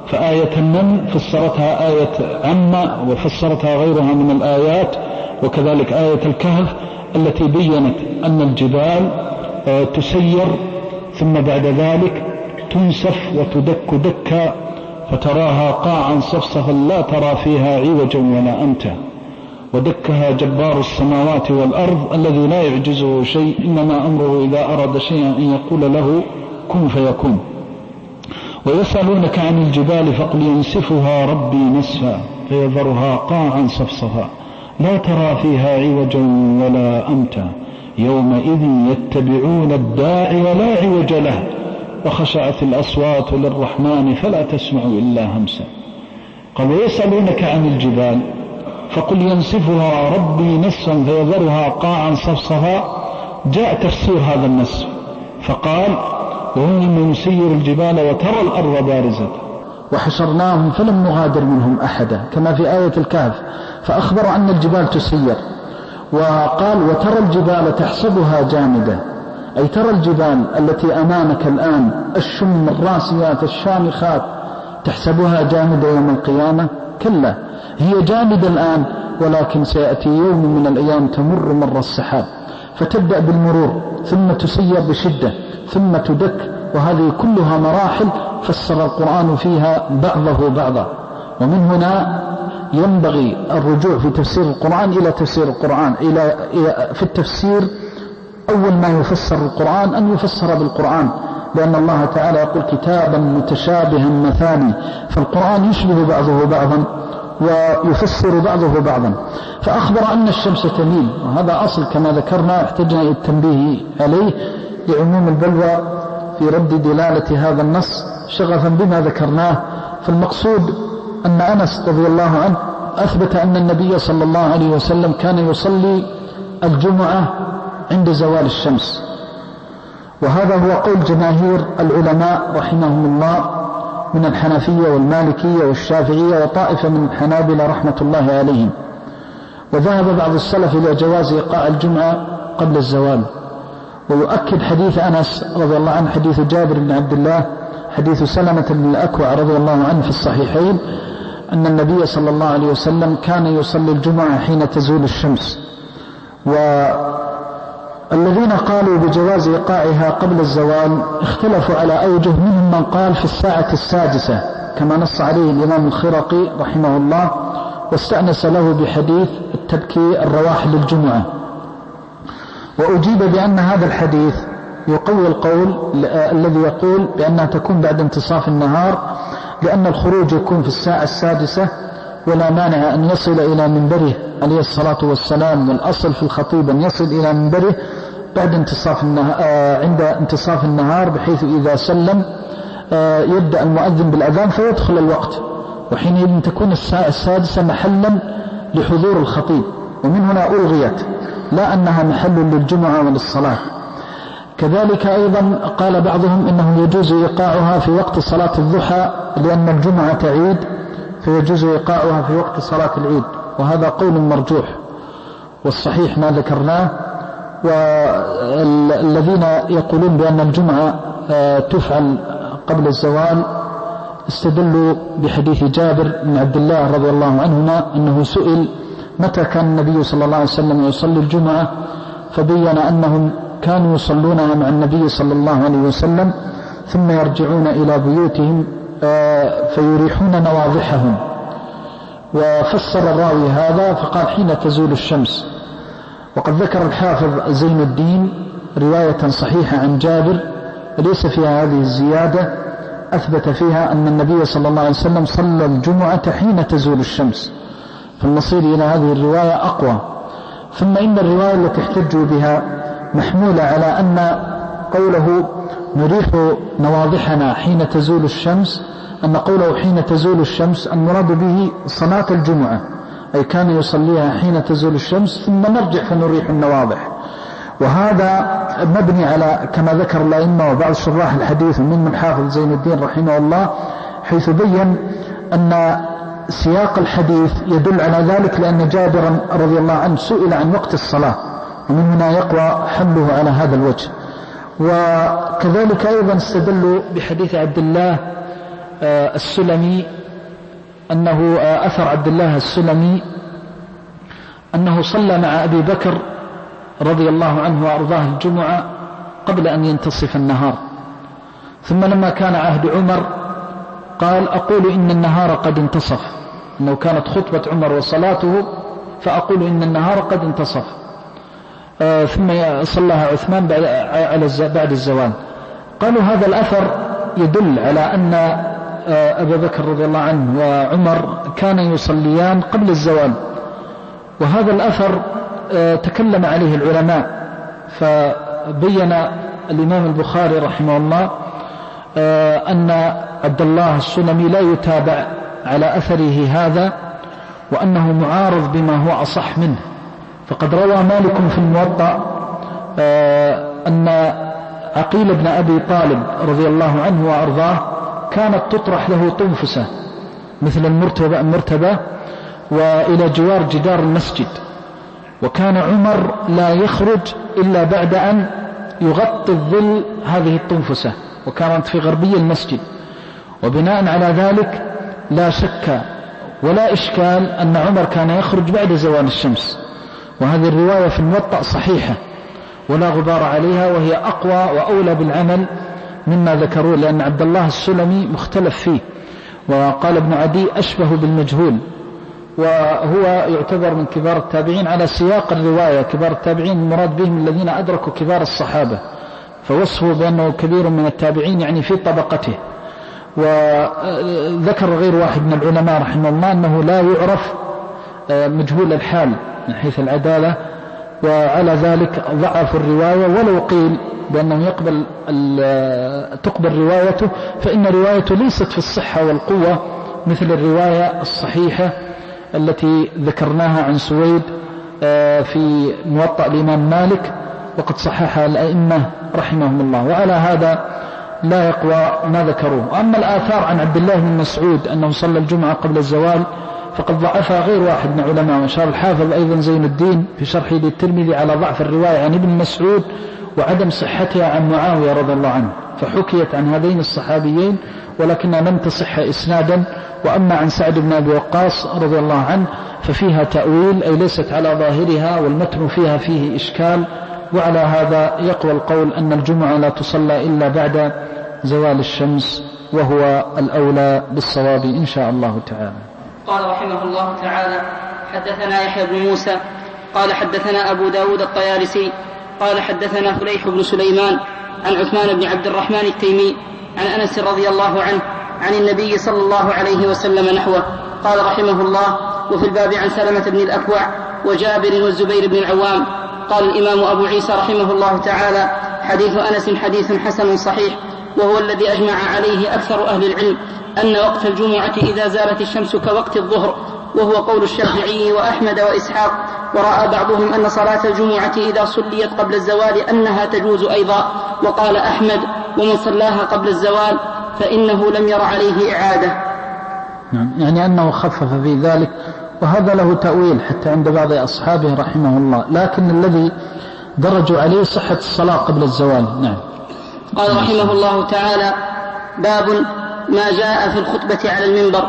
فآية النمل فسرتها آية عامة وفسرتها غيرها من الآيات، وكذلك آية الكهف التي بيّنت أن الجبال تسير ثم بعد ذلك تنسف وتدك دكا فتراها قاعا صفصفا لا ترى فيها عوجا ولا أمتا، ودكها جبار السماوات والأرض الذي لا يعجزه شيء، إنما أمره إذا أراد شيئا أن يقول له كن فيكون. ويسألونك عن الجبال فقل ينسفها ربي نسفا فيذرها قاعا صفصفا لا ترى فيها عوجا ولا أمتا يومئذ يتبعون الداعي ولا عوج له وخشعت الأصوات للرحمن فلا تسمع إلا همسا. قال ويسألونك عن الجبال فقل ينسفها ربي نسفا فيذرها قاعا صفصفا. جاء تفسير هذا النسف فقال وهم نسير الجبال وترى الأرض بارزة وحشرناهم فلم نغادر منهم أحدا، كما في آية الكهف فأخبر أن الجبال تسير. وقال وترى الجبال تحسبها جامدة، أي ترى الجبال التي أمامك الآن الشم الراسيات الشامخات تحسبها جامدة يوم القيامة، كلا هي جامدة الآن ولكن سيأتي يوم من الأيام تمر مر السحاب فتبدأ بالمرور ثم تسير بشدة ثم تدك، وهذه كلها مراحل فسر القرآن فيها بعضه بعضا. ومن هنا ينبغي الرجوع في تفسير القرآن إلى تفسير القرآن في التفسير أول ما يفسر القرآن أن يفسر بالقرآن، لأن الله تعالى يقول كتابا متشابها مثاني، فالقرآن يشبه بعضه بعضا ويفسر بعضه بعضا. فأخبر أن الشمس تميل، وهذا أصل كما ذكرنا احتجنا إلى التنبيه عليه لعموم البلوى في رد دلالة هذا النص شغفا بما ذكرناه. فالمقصود أن أنس رضي الله عنه أثبت أن النبي صلى الله عليه وسلم كان يصلي الجمعة عند زوال الشمس، وهذا هو قول جماهير العلماء رحمهم الله من الحنفية والمالكية والشافعية وطائفة من الحنابلة رحمة الله عليهم. وذهب بعض السلف إلى جواز إيقاع الجمعة قبل الزوال. ويؤكد حديث أنس رضي الله عنه حديث جابر بن عبد الله حديث سلمة بن الأكوع رضي الله عنه في الصحيحين أن النبي صلى الله عليه وسلم كان يصلي الجمعة حين تزول الشمس. والذين قالوا بجواز إيقاعها قبل الزوال اختلفوا على أوجه، منهم من قال في الساعة السادسة كما نص عليه الإمام الخرقي رحمه الله، واستأنس له بحديث التبكي الرواح للجمعة. وأجيب بأن هذا الحديث يقوي القول الذي يقول بأنها تكون بعد انتصاف النهار، لأن الخروج يكون في الساعة السادسة ولا مانع أن يصل إلى منبره عليه الصلاة والسلام، والأصل في الخطيب أن يصل إلى منبره بعد انتصاف النهار عند انتصاف النهار، بحيث إذا سلم يبدأ المؤذن بالأذان فيدخل الوقت، وحينئذ تكون الساعة السادسة محلا لحضور الخطيب. ومن هنا ألغيت، لا أنها محل للجمعة وللصلاة. كذلك أيضا قال بعضهم إنه يجوز إيقاعها في وقت صلاة الضحى لأن الجمعة عيد، فيجوز إيقاعها في وقت صلاة العيد، وهذا قول مرجوح، والصحيح ما ذكرناه. والذين يقولون بأن الجمعة تفعل قبل الزوال استدلوا بحديث جابر بن عبد الله رضي الله عنهما أنه سئل متى كان النبي صلى الله عليه وسلم يصلي الجمعة، فبين أنهم كانوا يصلونها مع النبي صلى الله عليه وسلم ثم يرجعون إلى بيوتهم فيريحون نواضحهم. وفسر الراوي هذا فقال حين تزول الشمس. وقد ذكر الحافظ زين الدين رواية صحيحة عن جابر وليس فيها هذه الزيادة، أثبت فيها أن النبي صلى الله عليه وسلم صلى الجمعة حين تزول الشمس، فالمصير إلى هذه الرواية أقوى. ثم إن الرواية التي احتجوا بها محمولة على أن قوله نريح نواضحنا حين تزول الشمس، أن قوله حين تزول الشمس المراد به صلاة الجمعة، أي كان يصليها حين تزول الشمس ثم نرجع فنريح النواضح. وهذا مبني على كما ذكر الأئمة وبعض شراح الحديث ومنهم الحافظ زين الدين رحمه الله، حيث بين أن سياق الحديث يدل على ذلك، لأن جابرا رضي الله عنه سئل عن وقت الصلاة، ومن هنا يقوى حمله على هذا الوجه. وكذلك أيضا استدلوا بحديث عبد الله السلمي أنه أثر عبد الله السلمي أنه صلى مع أبي بكر رضي الله عنه وأرضاه الجمعة قبل أن ينتصف النهار، ثم لما كان عهد عمر قال أقول إن النهار قد انتصف، أنه كانت خطبة عمر وصلاته فأقول إن النهار قد انتصف، ثم صلىها عثمان بعد الزوال. قالوا هذا الأثر يدل على أن أبا بكر رضي الله عنه وعمر كان يصليان قبل الزوال، وهذا الأثر تكلم عليه العلماء، فبين الإمام البخاري رحمه الله أن عبد الله السلمي لا يتابع على أثره هذا، وأنه معارض بما هو أصح منه. فقد روى مالك في الموطأ أن عقيل بن أبي طالب رضي الله عنه وأرضاه كانت تطرح له طنفسة مثل المرتبة وإلى جوار جدار المسجد، وكان عمر لا يخرج إلا بعد أن يغطي الظل هذه الطنفسة، وكانت في غربي المسجد. وبناء على ذلك لا شك ولا إشكال أن عمر كان يخرج بعد زوال الشمس، وهذه الرواية في الموطأ صحيحة ولا غبار عليها، وهي أقوى وأولى بالعمل مما ذكروه، لأن عبد الله السلمي مختلف فيه، وقال ابن عدي أشبه بالمجهول، وهو يعتبر من كبار التابعين على سياق الرواية. كبار التابعين المراد بهم الذين أدركوا كبار الصحابة، فوصفه بأنه كبير من التابعين يعني في طبقته. وذكر غير واحد من العلماء رحمه الله أنه لا يعرف مجهول الحال من حيث العدالة، وعلى ذلك ضعف الرواية، ولو قيل بأنه تقبل روايته، فإن روايته ليست في الصحة والقوة مثل الرواية الصحيحة التي ذكرناها عن سويد في موطأ الإمام مالك، وقد صححها الأئمة رحمهم الله. وعلى هذا لا يقوى ما ذكروه. أما الآثار عن عبد الله بن مسعود أنه صلى الجمعة قبل الزوال فقد ضعفها غير واحد من علماء، وأشار الحافظ أيضا زين الدين في شرحه للترمذي على ضعف الرواية عن ابن مسعود وعدم صحتها عن معاوية رضي الله عنه، فحكيت عن هذين الصحابيين ولكنها لم تصح إسنادا. وأما عن سعد بن أبي وقاص رضي الله عنه ففيها تأويل، أي ليست على ظاهرها، والمتن فيه إشكال. وعلى هذا يقوى القول أن الجمعة لا تصلى إلا بعد زوال الشمس، وهو الأولى بالصواب إن شاء الله تعالى. قال رحمه الله تعالى: حدثنا يحيى بن موسى قال حدثنا أبو داود الطيالسي قال حدثنا فليح بن سليمان عن عثمان بن عبد الرحمن التيمي عن أنس رضي الله عنه عن النبي صلى الله عليه وسلم نحوه. قال رحمه الله: وفي الباب عن سلمة بن الأكوع وجابر والزبير بن العوام. قال الإمام أبو عيسى رحمه الله تعالى: حديث أنس حديث حسن صحيح، وهو الذي أجمع عليه أكثر أهل العلم أن وقت الجمعة إذا زالت الشمس كوقت الظهر، وهو قول الشافعي وأحمد وإسحاق. ورأى بعضهم أن صلاة الجمعة إذا صليت قبل الزوال أنها تجوز أيضا. وقال أحمد: ومن صلاها قبل الزوال فإنه لم ير عليه إعادة. يعني أنه خفف في ذلك، وهذا له تأويل حتى عند بعض أصحابه رحمه الله، لكن الذي درجوا عليه صحة الصلاة قبل الزوال. نعم. قال رحمه الله تعالى: باب ما جاء في الخطبة على المنبر.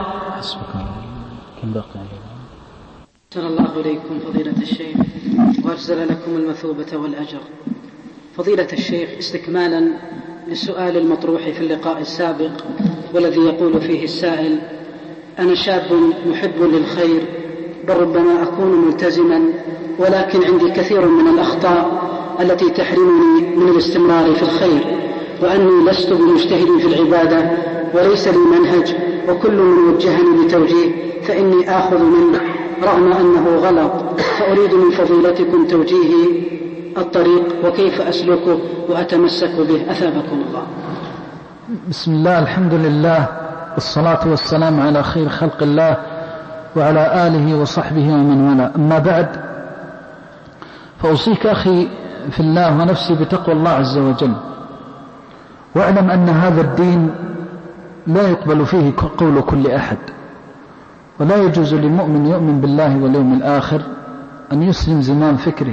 أحسن الله إليكم فضيلة الشيخ، وأجزل لكم المثوبة والأجر. فضيلة الشيخ، استكمالا للسؤال المطروح في اللقاء السابق، والذي يقول فيه السائل: أنا شاب محب للخير، بل ربما أكون ملتزما، ولكن عندي كثير من الأخطاء التي تحرمني من الاستمرار في الخير، وأني لست بمجتهد في العبادة، وليس لي منهج، وكل من وجهني بتوجيه فإني آخذ منه رغم أنه غلط، فأريد من فضيلتكم توجيهي الطريق وكيف أسلكه وأتمسك به، أثابكم الله. بسم الله، الحمد لله، والصلاة والسلام على خير خلق الله وعلى آله وصحبه ومن والاه. أما بعد، فأوصيك أخي في الله ونفسي بتقوى الله عز وجل، واعلم أن هذا الدين لا يقبل فيه قول كل أحد، ولا يجوز للمؤمن يؤمن بالله واليوم الآخر أن يسلم زمام فكره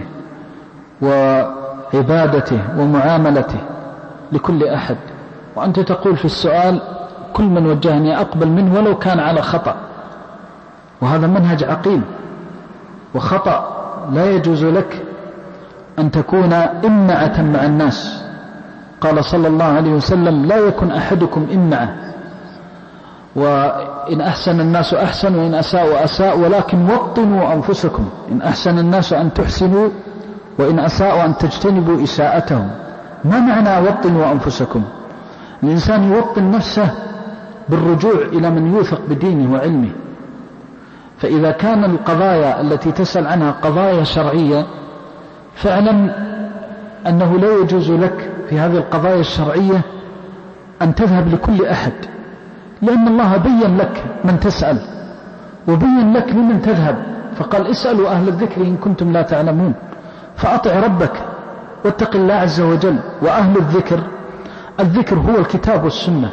وعبادته ومعاملته لكل أحد. وأنت تقول في السؤال: كل من وجهني أقبل منه ولو كان على خطأ، وهذا منهج عقيم وخطأ. لا يجوز لك أن تكون إمعة مع الناس. قال صلى الله عليه وسلم: لا يكن أحدكم إمعة، وإن أحسن الناس أحسن وإن أساءوا أساء، ولكن وطنوا أنفسكم. إن أحسن الناس أن تحسنوا وإن أساءوا أن تجتنبوا إساءتهم. ما معنى وطنوا أنفسكم؟ الإنسان يوطن نفسه بالرجوع إلى من يوثق بدينه وعلمه. فإذا كان القضايا التي تسأل عنها قضايا شرعية، فاعلم أنه لا يجوز لك في هذه القضايا الشرعية أن تذهب لكل أحد، لأن الله بين لك من تسأل وبين لك لمن تذهب، فقال: اسألوا أهل الذكر إن كنتم لا تعلمون. فأطع ربك واتق الله عز وجل. وأهل الذكر هو الكتاب والسنة،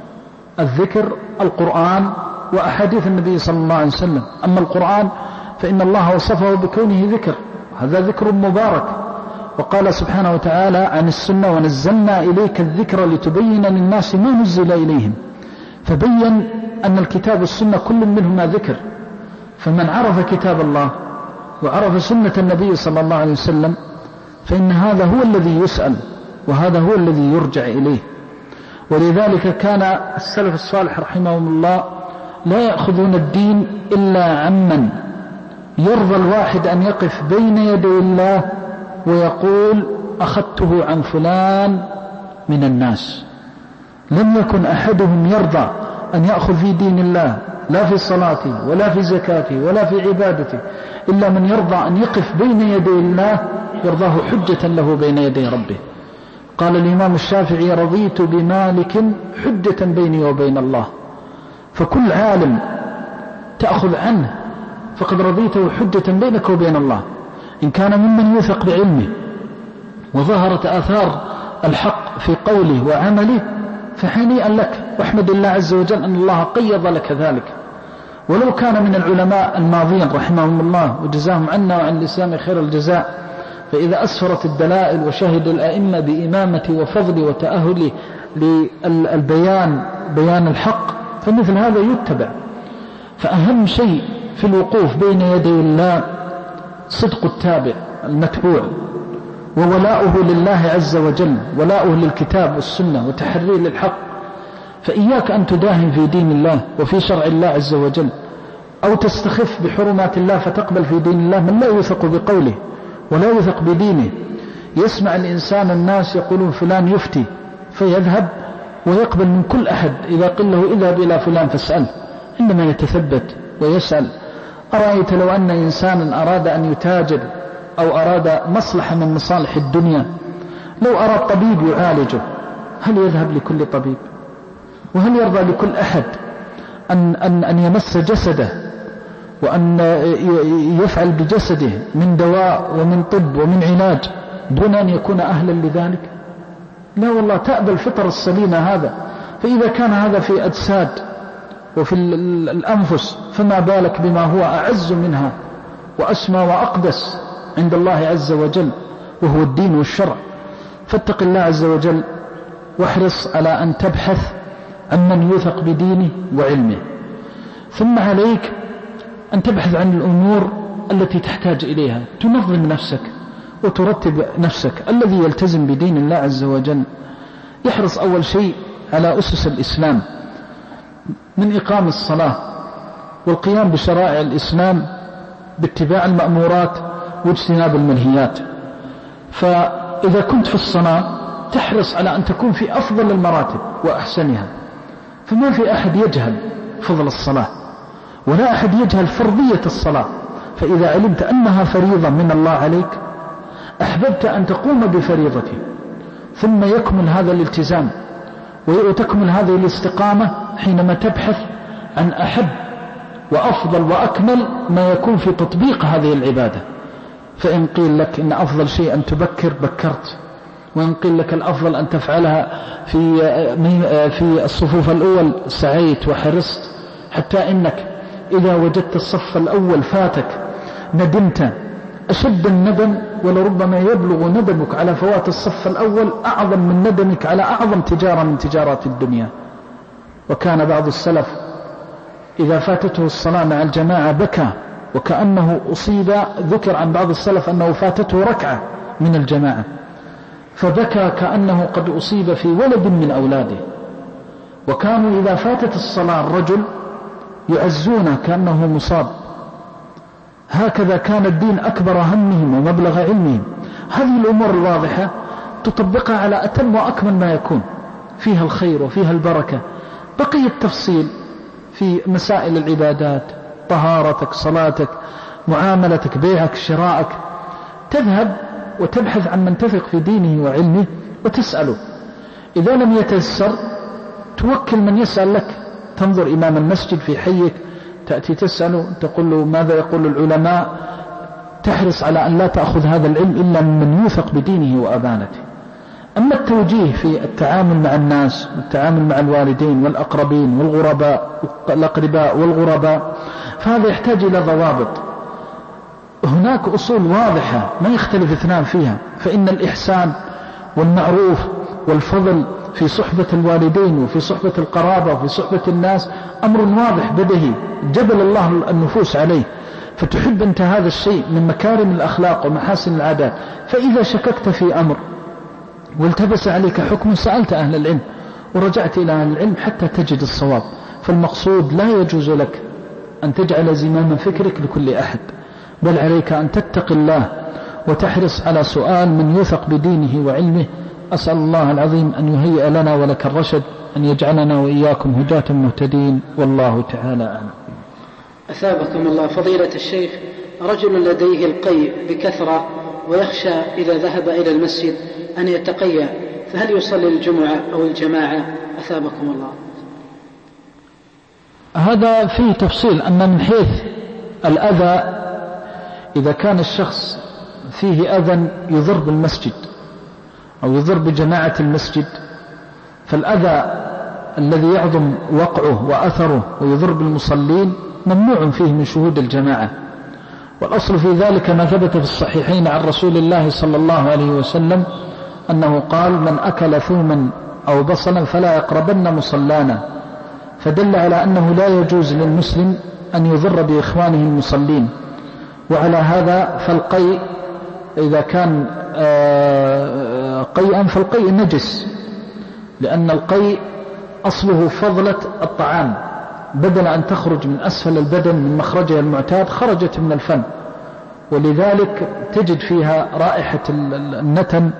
الذكر القرآن وأحاديث النبي صلى الله عليه وسلم. أما القرآن فإن الله وصفه بكونه ذكر، هذا ذكر مبارك. وقال سبحانه وتعالى عن السنة: ونزلنا إليك الذكر لتبين للناس ما نزل إليهم. فبين أن الكتاب والسنة كل منهما ذكر. فمن عرف كتاب الله وعرف سنة النبي صلى الله عليه وسلم فإن هذا هو الذي يسأل، وهذا هو الذي يرجع إليه. ولذلك كان السلف الصالح رحمهم الله لا يأخذون الدين إلا عمن يرضى الواحد أن يقف بين يدي الله ويقول: أخذته عن فلان من الناس. لم يكن أحدهم يرضى أن يأخذ في دين الله، لا في صلاته ولا في زكاته ولا في عبادته، إلا من يرضى أن يقف بين يدي الله يرضاه حجة له بين يدي ربه. قال الإمام الشافعي: رضيت بمالك حجة بيني وبين الله. فكل عالم تأخذ عنه فقد رضيته حجة بينك وبين الله، إن كان ممن يوثق بعلمه وظهرت آثار الحق في قوله وعمله فهنيئا لك، واحمد الله عز وجل أن الله قيض لك ذلك. ولو كان من العلماء الماضين رحمهم الله وجزاهم عنا وعن الإسلام خير الجزاء، فإذا أسفرت الدلائل وشهد الأئمة بإمامتي وفضلي وتأهلي للبيان بيان الحق فمثل هذا يتبع. فأهم شيء في الوقوف بين يدي الله صدق التابع المتبوع، وولاؤه لله عز وجل، ولاؤه للكتاب والسنة، وتحريه للحق. فإياك أن تداهن في دين الله وفي شرع الله عز وجل، أو تستخف بحرمات الله فتقبل في دين الله من لا يوثق بقوله ولا يوثق بدينه. يسمع الإنسان الناس يقولون فلان يفتي فيذهب ويقبل من كل أحد، إذا قل له اذهب إلى فلان فاسأل، عندما يتثبت ويسأل. أرأيت لو أن إنسانا أراد أن يتاجر أو أراد مصلحة من مصالح الدنيا، لو أراد طبيب يعالجه، هل يذهب لكل طبيب؟ وهل يرضى لكل أحد أن يمس جسده وأن يفعل بجسده من دواء ومن طب ومن علاج دون أن يكون أهلا لذلك؟ لا والله، تأبى الفطر السليمة هذا. فإذا كان هذا في أجساد وفي الأنفس فما بالك بما هو أعز منها وأسمى وأقدس عند الله عز وجل، وهو الدين والشرع. فاتق الله عز وجل واحرص على أن تبحث عن من يوثق بدينه وعلمه. ثم عليك أن تبحث عن الأمور التي تحتاج إليها، تنظم نفسك وترتب نفسك. الذي يلتزم بدين الله عز وجل يحرص أول شيء على أسس الإسلام من إقام الصلاة والقيام بشرائع الإسلام باتباع المأمورات واجتناب المنهيات. فإذا كنت في الصلاة تحرص على أن تكون في أفضل المراتب وأحسنها، فما في أحد يجهل فضل الصلاة ولا أحد يجهل فرضية الصلاة. فإذا علمت أنها فريضة من الله عليك أحببت أن تقوم بفريضته، ثم يكمل هذا الالتزام وتكمل هذه الاستقامة حينما تبحث عن أحب وأفضل وأكمل ما يكون في تطبيق هذه العبادة. فإن قيل لك إن أفضل شيء أن تبكر بكرت، وإن قيل لك الأفضل أن تفعلها في الصفوف الأول سعيت وحرصت، حتى إنك إذا وجدت الصف الأول فاتك ندمت أشد الندم، ولربما يبلغ ندمك على فوات الصف الأول أعظم من ندمك على أعظم تجارة من تجارات الدنيا. وكان بعض السلف إذا فاتته الصلاة مع الجماعة بكى وكأنه أصيب. ذكر عن بعض السلف أنه فاتته ركعة من الجماعة فبكى كأنه قد أصيب في ولد من أولاده. وكانوا إذا فاتت الصلاة الرجل يعزونه كأنه مصاب. هكذا كان الدين أكبر همهم ومبلغ علمهم. هذه الأمور الواضحة تطبقها على أتم وأكمل ما يكون، فيها الخير وفيها البركة. بقي التفصيل في مسائل العبادات، طهارتك، صلاتك، معاملتك، بيعك، شراءك، تذهب وتبحث عن من تثق في دينه وعلمه وتسأله. إذا لم يتيسر توكل من يسأل لك، تنظر إمام المسجد في حيك، تأتي تسأله، تقول له ماذا يقول العلماء، تحرص على أن لا تأخذ هذا العلم إلا من يوثق بدينه وأمانته. أما التوجيه في التعامل مع الناس والتعامل مع الوالدين والأقربين والأقرباء والغرباء فهذا يحتاج إلى ضوابط. هناك أصول واضحة ما يختلف اثنان فيها، فإن الإحسان والمعروف والفضل في صحبة الوالدين وفي صحبة القرابة وفي صحبة الناس أمر واضح بدهي جبل الله النفوس عليه، فتحب أنت هذا الشيء من مكارم الأخلاق ومحاسن العادات. فإذا شككت في أمر والتبس عليك حكم سألت أهل العلم ورجعت إلى أهل العلم حتى تجد الصواب. فالمقصود لا يجوز لك أن تجعل زمام فكرك لكل أحد، بل عليك أن تتقي الله وتحرص على سؤال من يثق بدينه وعلمه. أسأل الله العظيم أن يهيئ لنا ولك الرشد، أن يجعلنا وإياكم هداة مهتدين، والله تعالى أعلم. أثابكم الله. فضيلة الشيخ، رجل لديه القيء بكثرة ويخشى إذا ذهب إلى المسجد أن يتقيأ، فهل يصلي الجمعة أو الجماعة؟ أثابكم الله. هذا فيه تفصيل، أن من حيث الأذى إذا كان الشخص فيه أذى يضر بالمسجد أو يضر بجماعة المسجد، فالأذى الذي يعظم وقعه وأثره ويضر بالمصلين ممنوع فيه من شهود الجماعة. والأصل في ذلك ما ثبت في الصحيحين عن رسول الله صلى الله عليه وسلم أنه قال: من أكل ثوما أو بصلا فلا يقربن مصلانا، فدل على أنه لا يجوز للمسلم أن يضر بإخوانه المصلين. وعلى هذا فالقيء إذا كان قيئا فالقيء نجس، لأن القيء أصله فضلة الطعام، بدل أن تخرج من أسفل البدن من مخرجها المعتاد خرجت من الفم، ولذلك تجد فيها رائحة النتن.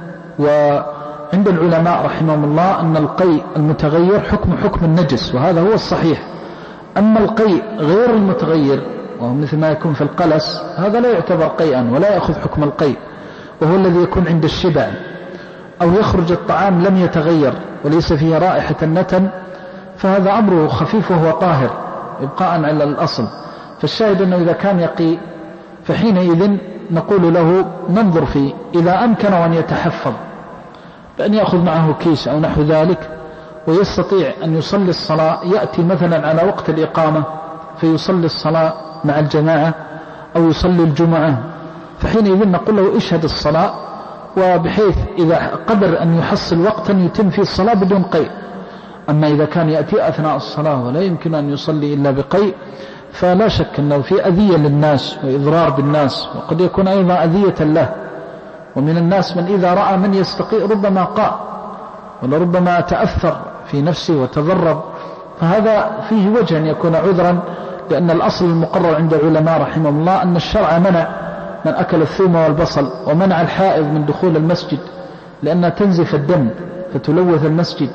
وعند العلماء رحمهم الله أن القيء المتغير حكم النجس، وهذا هو الصحيح. أما القيء غير المتغير وهو مثل ما يكون في القلس، هذا لا يعتبر قيئا ولا يأخذ حكم القيء، وهو الذي يكون عند الشبع أو يخرج الطعام لم يتغير وليس فيه رائحة النتن، فهذا أمره خفيف وهو طاهر إبقاء على الأصل. فالشاهد أنه إذا كان يقي فحينئذ نقول له ننظر فيه، إذا أمكن أن يتحفظ بأن يأخذ معه كيس أو نحو ذلك ويستطيع أن يصلي الصلاة، يأتي مثلا على وقت الإقامة فيصلي الصلاة مع الجماعة أو يصلي الجمعة، فحينئذ نقول له اشهد الصلاة، وبحيث إذا قدر أن يحصل وقتا يتم فيه الصلاة بدون قيء. أما إذا كان يأتي أثناء الصلاة ولا يمكن أن يصلي إلا بقيء، فلا شك أنه في أذية للناس وإضرار بالناس، وقد يكون أيضا أذية له. ومن الناس من إذا رأى من يستقيء ربما قاء ولربما تأثر في نفسه وتضرر، فهذا فيه وجه أن يكون عذرا، لأن الأصل المقرر عند العلماء رحمه الله أن الشرع منع من أكل الثوم والبصل، ومنع الحائض من دخول المسجد لأنها تنزف الدم فتلوث المسجد.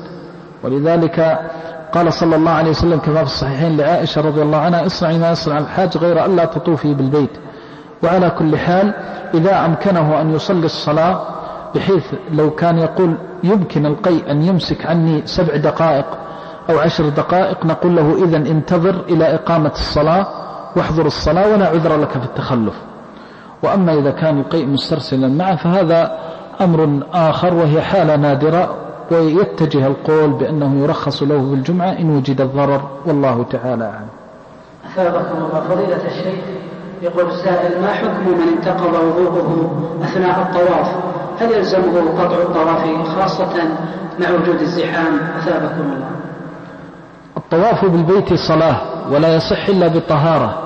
ولذلك قال صلى الله عليه وسلم كما في الصحيحين لعائشة رضي الله عنها: اصنعي ما يصنع الحاج غير ألا تطوفي بالبيت. وعلى كل حال إذا أمكنه أن يصلي الصلاة، بحيث لو كان يقول يمكن القيء أن يمسك عني 7 دقائق أو 10 دقائق، نقول له إذن انتظر إلى إقامة الصلاة واحضر الصلاة ولا عذر لك في التخلف. وأما إذا كان القيء مسترسلا معه فهذا أمر آخر، وهي حالة نادرة، ويتجه القول بأنه يرخص له بالجمعة إن وجد الضرر، والله تعالى أعلم. أثابكم الله. فضيلة الشيخ، يقول السائل: ما حكم من انتقض وضوءه أثناء الطواف؟ هل يلزمه قطع الطواف خاصة مع وجود الزحام؟ أثابكم الله. الطواف بالبيت صلاة ولا يصح إلا بالطهارة،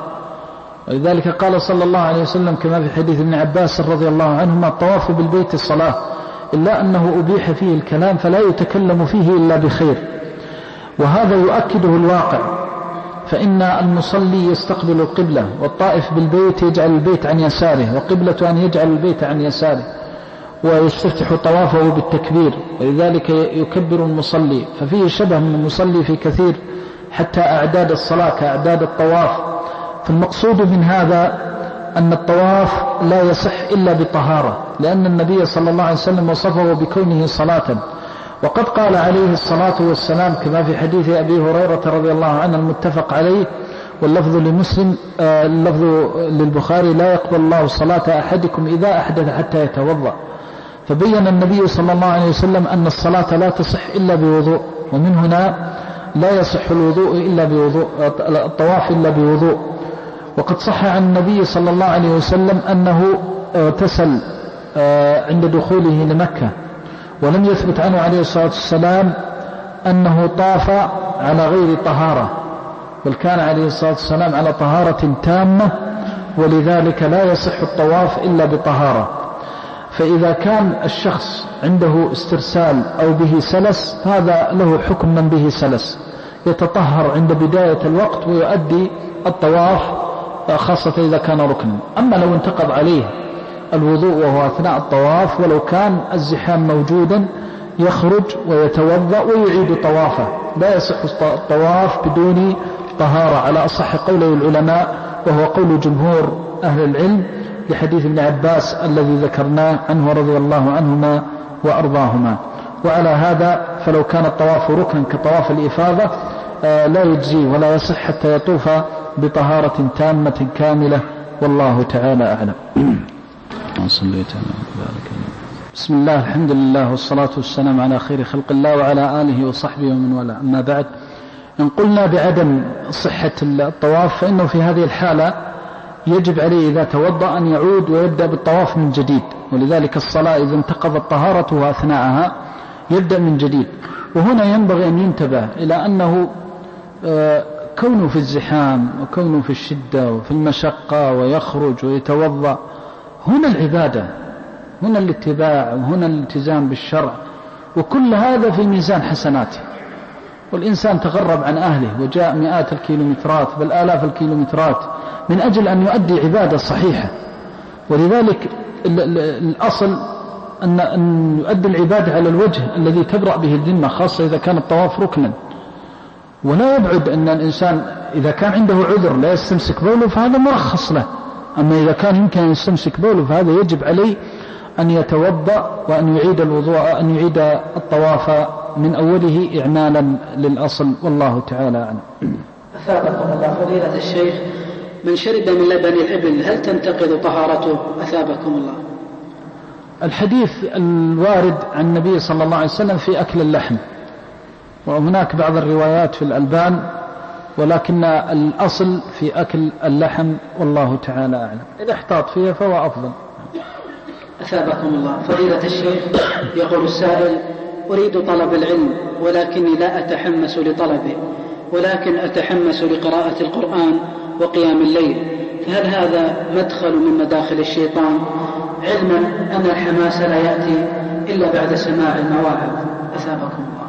ولذلك قال صلى الله عليه وسلم كما في حديث ابن عباس رضي الله عنهما: الطواف بالبيت صلاة، إلا أنه أبيح فيه الكلام فلا يتكلم فيه إلا بخير. وهذا يؤكده الواقع، فإن المصلي يستقبل القبلة، والطائف بالبيت يجعل البيت عن يساره، وقبلة أن يجعل البيت عن يساره، ويستفتح طوافه بالتكبير، ولذلك يكبر المصلي، ففيه شبه من المصلي في كثير حتى أعداد الصلاة كأعداد الطواف. فالمقصود من هذا أن الطواف لا يصح إلا بطهارة، لأن النبي صلى الله عليه وسلم وصفه بكونه صلاة. وقد قال عليه الصلاة والسلام كما في حديث أبي هريرة رضي الله عنه المتفق عليه واللفظ لمسلم اللفظ للبخاري: لا يقبل الله صلاة أحدكم إذا أحدث حتى يتوضأ. فبين النبي صلى الله عليه وسلم أن الصلاة لا تصح إلا بوضوء، ومن هنا لا يصح الوضوء إلا بوضوء، الطواف إلا بوضوء. وقد صح عن النبي صلى الله عليه وسلم أنه اغتسل عند دخوله لمكة، ولم يثبت عنه عليه الصلاة والسلام أنه طاف على غير طهارة، بل كان عليه الصلاة والسلام على طهارة تامة، ولذلك لا يصح الطواف إلا بطهارة. فإذا كان الشخص عنده استرسال أو به سلس، هذا له حكم من به سلس، يتطهر عند بداية الوقت ويؤدي الطواف، خاصة إذا كان ركنا. أما لو انتقض عليه الوضوء وهو أثناء الطواف ولو كان الزحام موجودا، يخرج ويتوضأ ويعيد طوافه، لا يصح الطواف بدون طهارة على أصح قوله العلماء، وهو قول جمهور أهل العلم، لحديث ابن عباس الذي ذكرناه عنه رضي الله عنهما وأرضاهما. وعلى هذا فلو كان الطواف ركنا كطواف الإفاضة لا يجزي ولا يصح حتى يطوف بطهارة تامة كاملة، والله تعالى أعلم. بسم الله، الحمد لله، والصلاة والسلام على خير خلق الله وعلى آله وصحبه ومن والاه. أما بعد، إن قلنا بعدم صحة الطواف فإنه في هذه الحالة يجب عليه إذا توضأ أن يعود ويبدأ بالطواف من جديد، ولذلك الصلاة إذا انتقضت طهارته أثناءها يبدأ من جديد. وهنا ينبغي أن ينتبه إلى أنه كونه في الزحام وكونه في الشدة وفي المشقة ويخرج ويتوضأ، هنا العبادة، هنا الاتباع، وهنا الالتزام بالشرع، وكل هذا في ميزان حسناته. والإنسان تغرب عن أهله وجاء مئات الكيلومترات بل آلاف الكيلومترات من أجل أن يؤدي عبادة صحيحة، ولذلك الأصل أن يؤدي العبادة على الوجه الذي تبرأ به الذمة، خاصة إذا كان الطواف ركنا. ولا يبعد أن الإنسان إذا كان عنده عذر لا يستمسك بوله فهذا مرخص له، أما إذا كان يمكن أن يستمسك بوله فهذا يجب عليه أن يتوضأ وأن يعيد الوضوء، أن يعيد الطواف من أوله إعمالا للأصل، والله تعالى أعلم. أثابكم الله فضيلة الشيخ، من شرب من لبن الإبل هل تنتقض طهارته؟ أثابكم الله. الحديث الوارد عن النبي صلى الله عليه وسلم في أكل اللحم، وهناك بعض الروايات في الألبان، ولكن الأصل في أكل اللحم، والله تعالى أعلم. إذا احتاط فيها فهو أفضل. أثابكم الله فضيلة الشيخ، يقول السائل: أريد طلب العلم ولكني لا أتحمس لطلبه، ولكن أتحمس لقراءة القرآن وقيام الليل، فهل هذا مدخل من مداخل الشيطان، علما أن الحماس لا يأتي إلا بعد سماع المواعظ؟ أثابكم الله.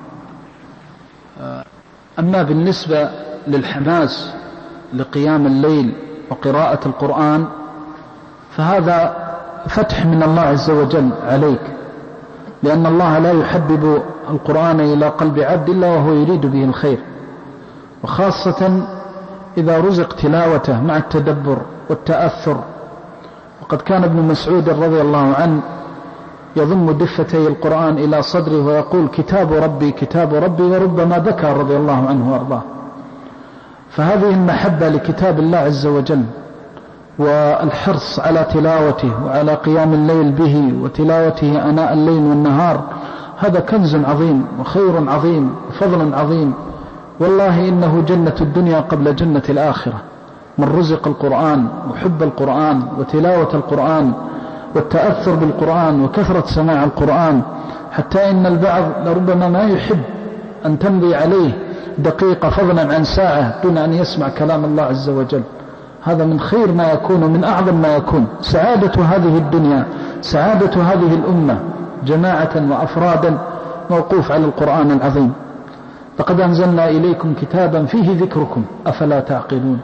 أما بالنسبة للحماس لقيام الليل وقراءة القرآن فهذا فتح من الله عز وجل عليك، لأن الله لا يحبب القرآن إلى قلب عبد إلا وهو يريد به الخير، وخاصة إذا رزق تلاوته مع التدبر والتأثر. وقد كان ابن مسعود رضي الله عنه يضم دفتي القرآن إلى صدره ويقول: كتاب ربي كتاب ربي، وربما بكى رضي الله عنه وأرضاه. فهذه المحبة لكتاب الله عز وجل والحرص على تلاوته وعلى قيام الليل به وتلاوته آناء الليل والنهار، هذا كنز عظيم وخير عظيم وفضل عظيم، والله إنه جنة الدنيا قبل جنة الآخرة. من رزق القرآن وحب القرآن وتلاوة القرآن والتأثر بالقرآن وكثرة سماع القرآن، حتى إن البعض لربما ما يحب أن تمضي عليه دقيقة فضلا عن ساعة دون أن يسمع كلام الله عز وجل. هذا من خير ما يكون ومن أعظم ما يكون. سعادة هذه الدنيا، سعادة هذه الأمة جماعة وأفرادا موقوف على القرآن العظيم. لقد أنزلنا إليكم كتابا فيه ذكركم أفلا تعقلون.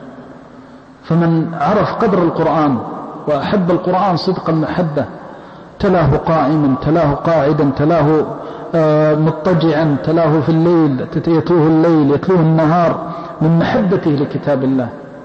فمن عرف قدر القرآن وأحب القرآن صدق المحبة تلاه قائما، تلاه قاعدا، تلاه مضطجعا، تلاه في الليل، يتلوه الليل، يتلوه النهار من محبته لكتاب الله.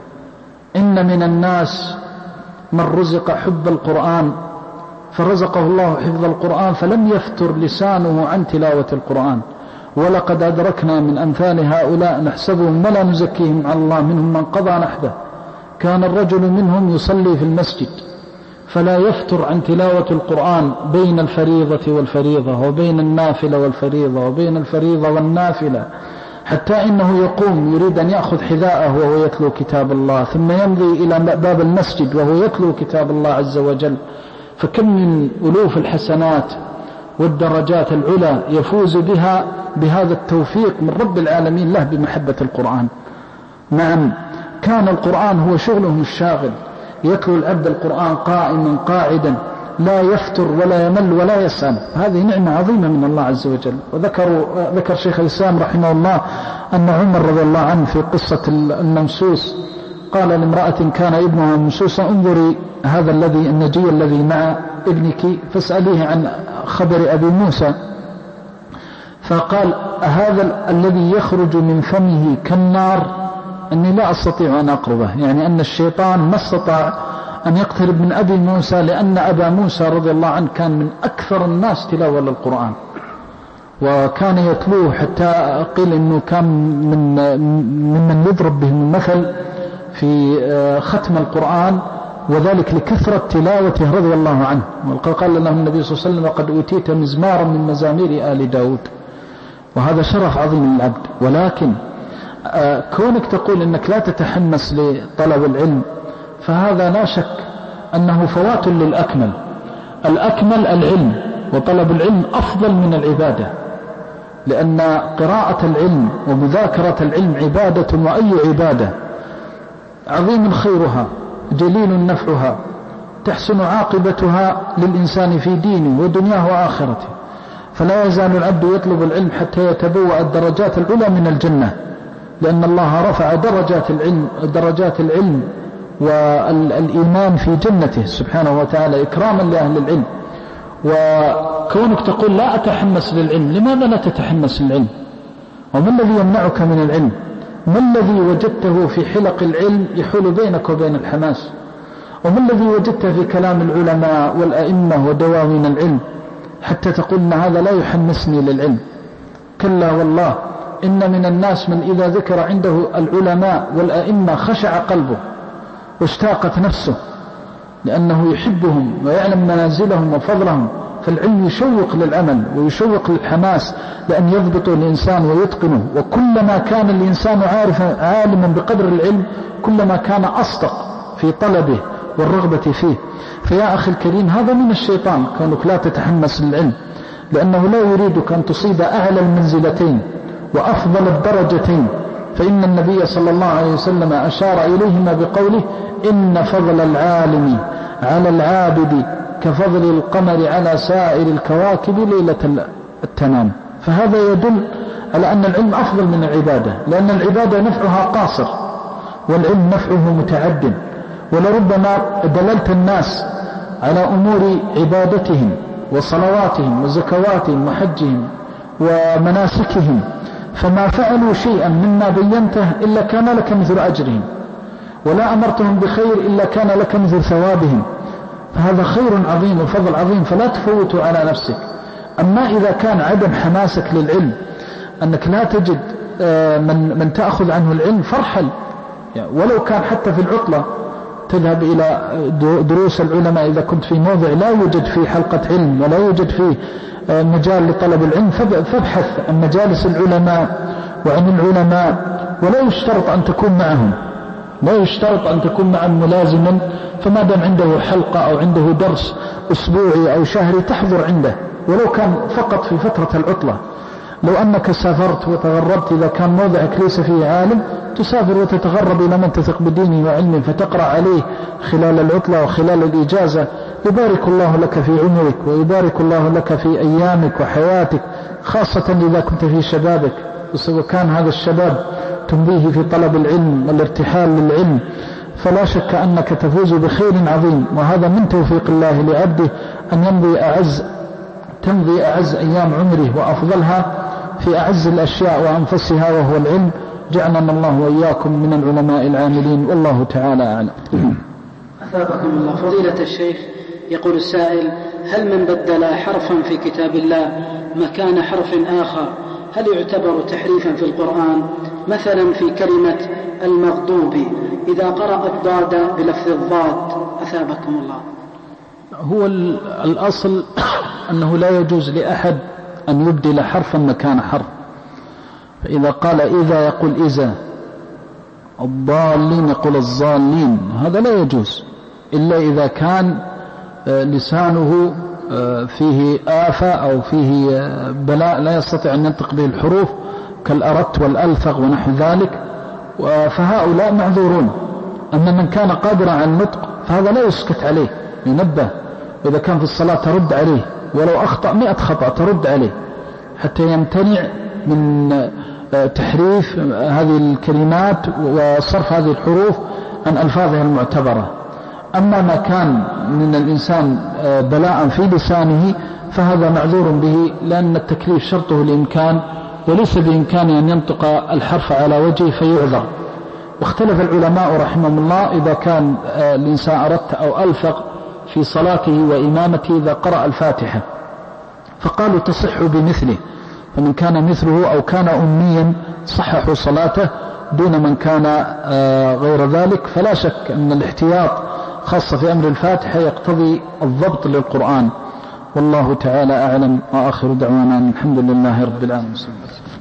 إن من الناس من رزق حب القرآن فرزقه الله حفظ القرآن فلم يفتر لسانه عن تلاوة القرآن. ولقد أدركنا من أمثال هؤلاء نحسبهم ولا نزكيهم على الله منهم من قضى نحبه. كان الرجل منهم يصلي في المسجد فلا يفتر عن تلاوة القرآن بين الفريضة والفريضة وبين النافلة والفريضة وبين الفريضة والنافلة، حتى إنه يقوم يريد أن يأخذ حذاءه وهو يتلو كتاب الله، ثم يمضي إلى باب المسجد وهو يتلو كتاب الله عز وجل. فكم من ألوف الحسنات والدرجات العلى يفوز بها بهذا التوفيق من رب العالمين له بمحبة القرآن. نعم، كان القرآن هو شغله الشاغل، يتلو العبد القرآن قائما قاعدا لا يفتر ولا يمل ولا يسأم. هذه نعمة عظيمة من الله عز وجل. ذكر شيخ الإسلام رحمه الله أن عمر رضي الله عنه في قصة الممسوس قال لامرأة كان ابنها ممسوسا انظري هذا النجي الذي مع ابنك فاسأليه عن خبر أبي موسى. فقال هذا الذي يخرج من فمه كالنار أني لا أستطيع أن أقربه، يعني أن الشيطان ما استطاع أن يقترب من أبي موسى، لأن أبا موسى رضي الله عنه كان من أكثر الناس تلاوة للقرآن، وكان يتلوه حتى قيل أنه كان ممن يضرب به المثل في ختم القرآن، وذلك لكثرة تلاوته رضي الله عنه. وقال له النبي صلى الله عليه وسلم قد أوتيت مزمارا من مزامير آل داود. وهذا شرف عظيم للعبد. ولكن كونك تقول إنك لا تتحمس لطلب العلم فهذا لا شك أنه فوات للأكمل. الأكمل العلم، وطلب العلم أفضل من العبادة، لأن قراءة العلم ومذاكرة العلم عبادة، وأي عبادة عظيم خيرها جليل نفعها تحسن عاقبتها للإنسان في دينه ودنياه وآخرته. فلا يزال العبد يطلب العلم حتى يتبوأ الدرجات العلى من الجنة، لأن الله رفع درجات العلم والإيمان في جنته سبحانه وتعالى إكراما لأهل العلم. وكونك تقول لا أتحمس للعلم، لماذا لا تتحمس للعلم؟ وما الذي يمنعك من العلم؟ ما الذي وجدته في حلق العلم يحول بينك وبين الحماس؟ وما الذي وجدته في كلام العلماء والأئمة ودواوين العلم حتى تقول إن هذا لا يحمسني للعلم؟ كلا والله، إن من الناس من إذا ذكر عنده العلماء والأئمة خشع قلبه واشتاقت نفسه، لأنه يحبهم ويعلم منازلهم وفضلهم. فالعلم يشوق للعمل ويشوق للحماس لأن يضبط الإنسان ويتقنه. وكلما كان الإنسان عالما بقدر العلم كلما كان أصدق في طلبه والرغبة فيه. فيا أخي الكريم، هذا من الشيطان كونك لا تتحمس للعلم، لأنه لا يريدك أن تصيب أعلى المنزلتين وأفضل الدرجتين. فإن النبي صلى الله عليه وسلم أشار إليهما بقوله إن فضل العالم على العابد كفضل القمر على سائر الكواكب ليلة التمام. فهذا يدل على أن العلم أفضل من العبادة، لأن العبادة نفعها قاصر والعلم نفعه متعد. ولربما دللت الناس على أمور عبادتهم وصلواتهم وزكواتهم وحجهم ومناسكهم، فما فعلوا شيئا مما بينته إلا كان لك مثل أجرهم، ولا أمرتهم بخير إلا كان لك مثل ثوابهم. فهذا خير عظيم وفضل عظيم، فلا تفوت على نفسك. أما إذا كان عدم حماسك للعلم أنك لا تجد من تأخذ عنه العلم فارحل، ولو كان حتى في العطلة تذهب إلى دروس العلماء. إذا كنت في موضع لا يوجد فيه حلقة علم ولا يوجد فيه مجال لطلب العلم فابحث عن مجالس العلماء وعن العلماء. ولا يشترط أن تكون معهم، لا يشترط أن تكون معهم ملازما، فما دام عنده حلقة أو عنده درس أسبوعي أو شهري تحضر عنده، ولو كان فقط في فترة العطلة. لو أنك سافرت وتغربت إذا كان موضعك ليس فيه عالم تسافر وتتغرب إلى من تثق بدينه وعلمه فتقرأ عليه خلال العطلة وخلال الإجازة، يبارك الله لك في عمرك ويبارك الله لك في أيامك وحياتك، خاصة إذا كنت في شبابك، وكان هذا الشباب تمضيه في طلب العلم والارتحال للعلم، فلا شك أنك تفوز بخير عظيم. وهذا من توفيق الله لعبده أن تمضي أعز أيام عمره وأفضلها في أعز الأشياء وأنفسها وهو العلم. جعلنا الله وإياكم من العلماء العاملين، والله تعالى أعلم. أثابكم الله. فضيلة الشيخ، يقول السائل: هل من بدل حرفا في كتاب الله مكان حرف آخر هل يعتبر تحريفا في القرآن؟ مثلا في كلمة المغضوب إذا قرأ الضاد بلفظ الضاد. أثابكم الله. هو الأصل أنه لا يجوز لأحد أن يبدل حرفا مكان حرف، فإذا قال إذا يقول إذا، الضالين يقول الضالين، هذا لا يجوز إلا إذا كان لسانه فيه آفة أو فيه بلاء لا يستطيع أن ينطق به الحروف كالأرت والألفغ ونحو ذلك، فهؤلاء معذورون. أما من كان قادرا على النطق فهذا لا يسكت عليه، ينبه، وإذا كان في الصلاة ترد عليه، ولو أخطأ 100 خطأ ترد عليه حتى يمتنع من تحريف هذه الكلمات وصرف هذه الحروف عن ألفاظها المعتبرة. أما ما كان من الإنسان بلاء في لسانه فهذا معذور به، لأن التكليف شرطه الإمكان، وليس بإمكانه أن ينطق الحرف على وجهه فيعذر. واختلف العلماء رحمهم الله إذا كان الإنسان أردت أو ألفق في صلاته وإمامته إذا قرأ الفاتحة، فقالوا تصح بمثله، فمن كان مثله أو كان أميا صححوا صلاته دون من كان غير ذلك. فلا شك أن الاحتياط خاصة في أمر الفاتحة يقتضي الضبط للقرآن، والله تعالى أعلم. وآخر دعوانا الحمد لله رب العالمين.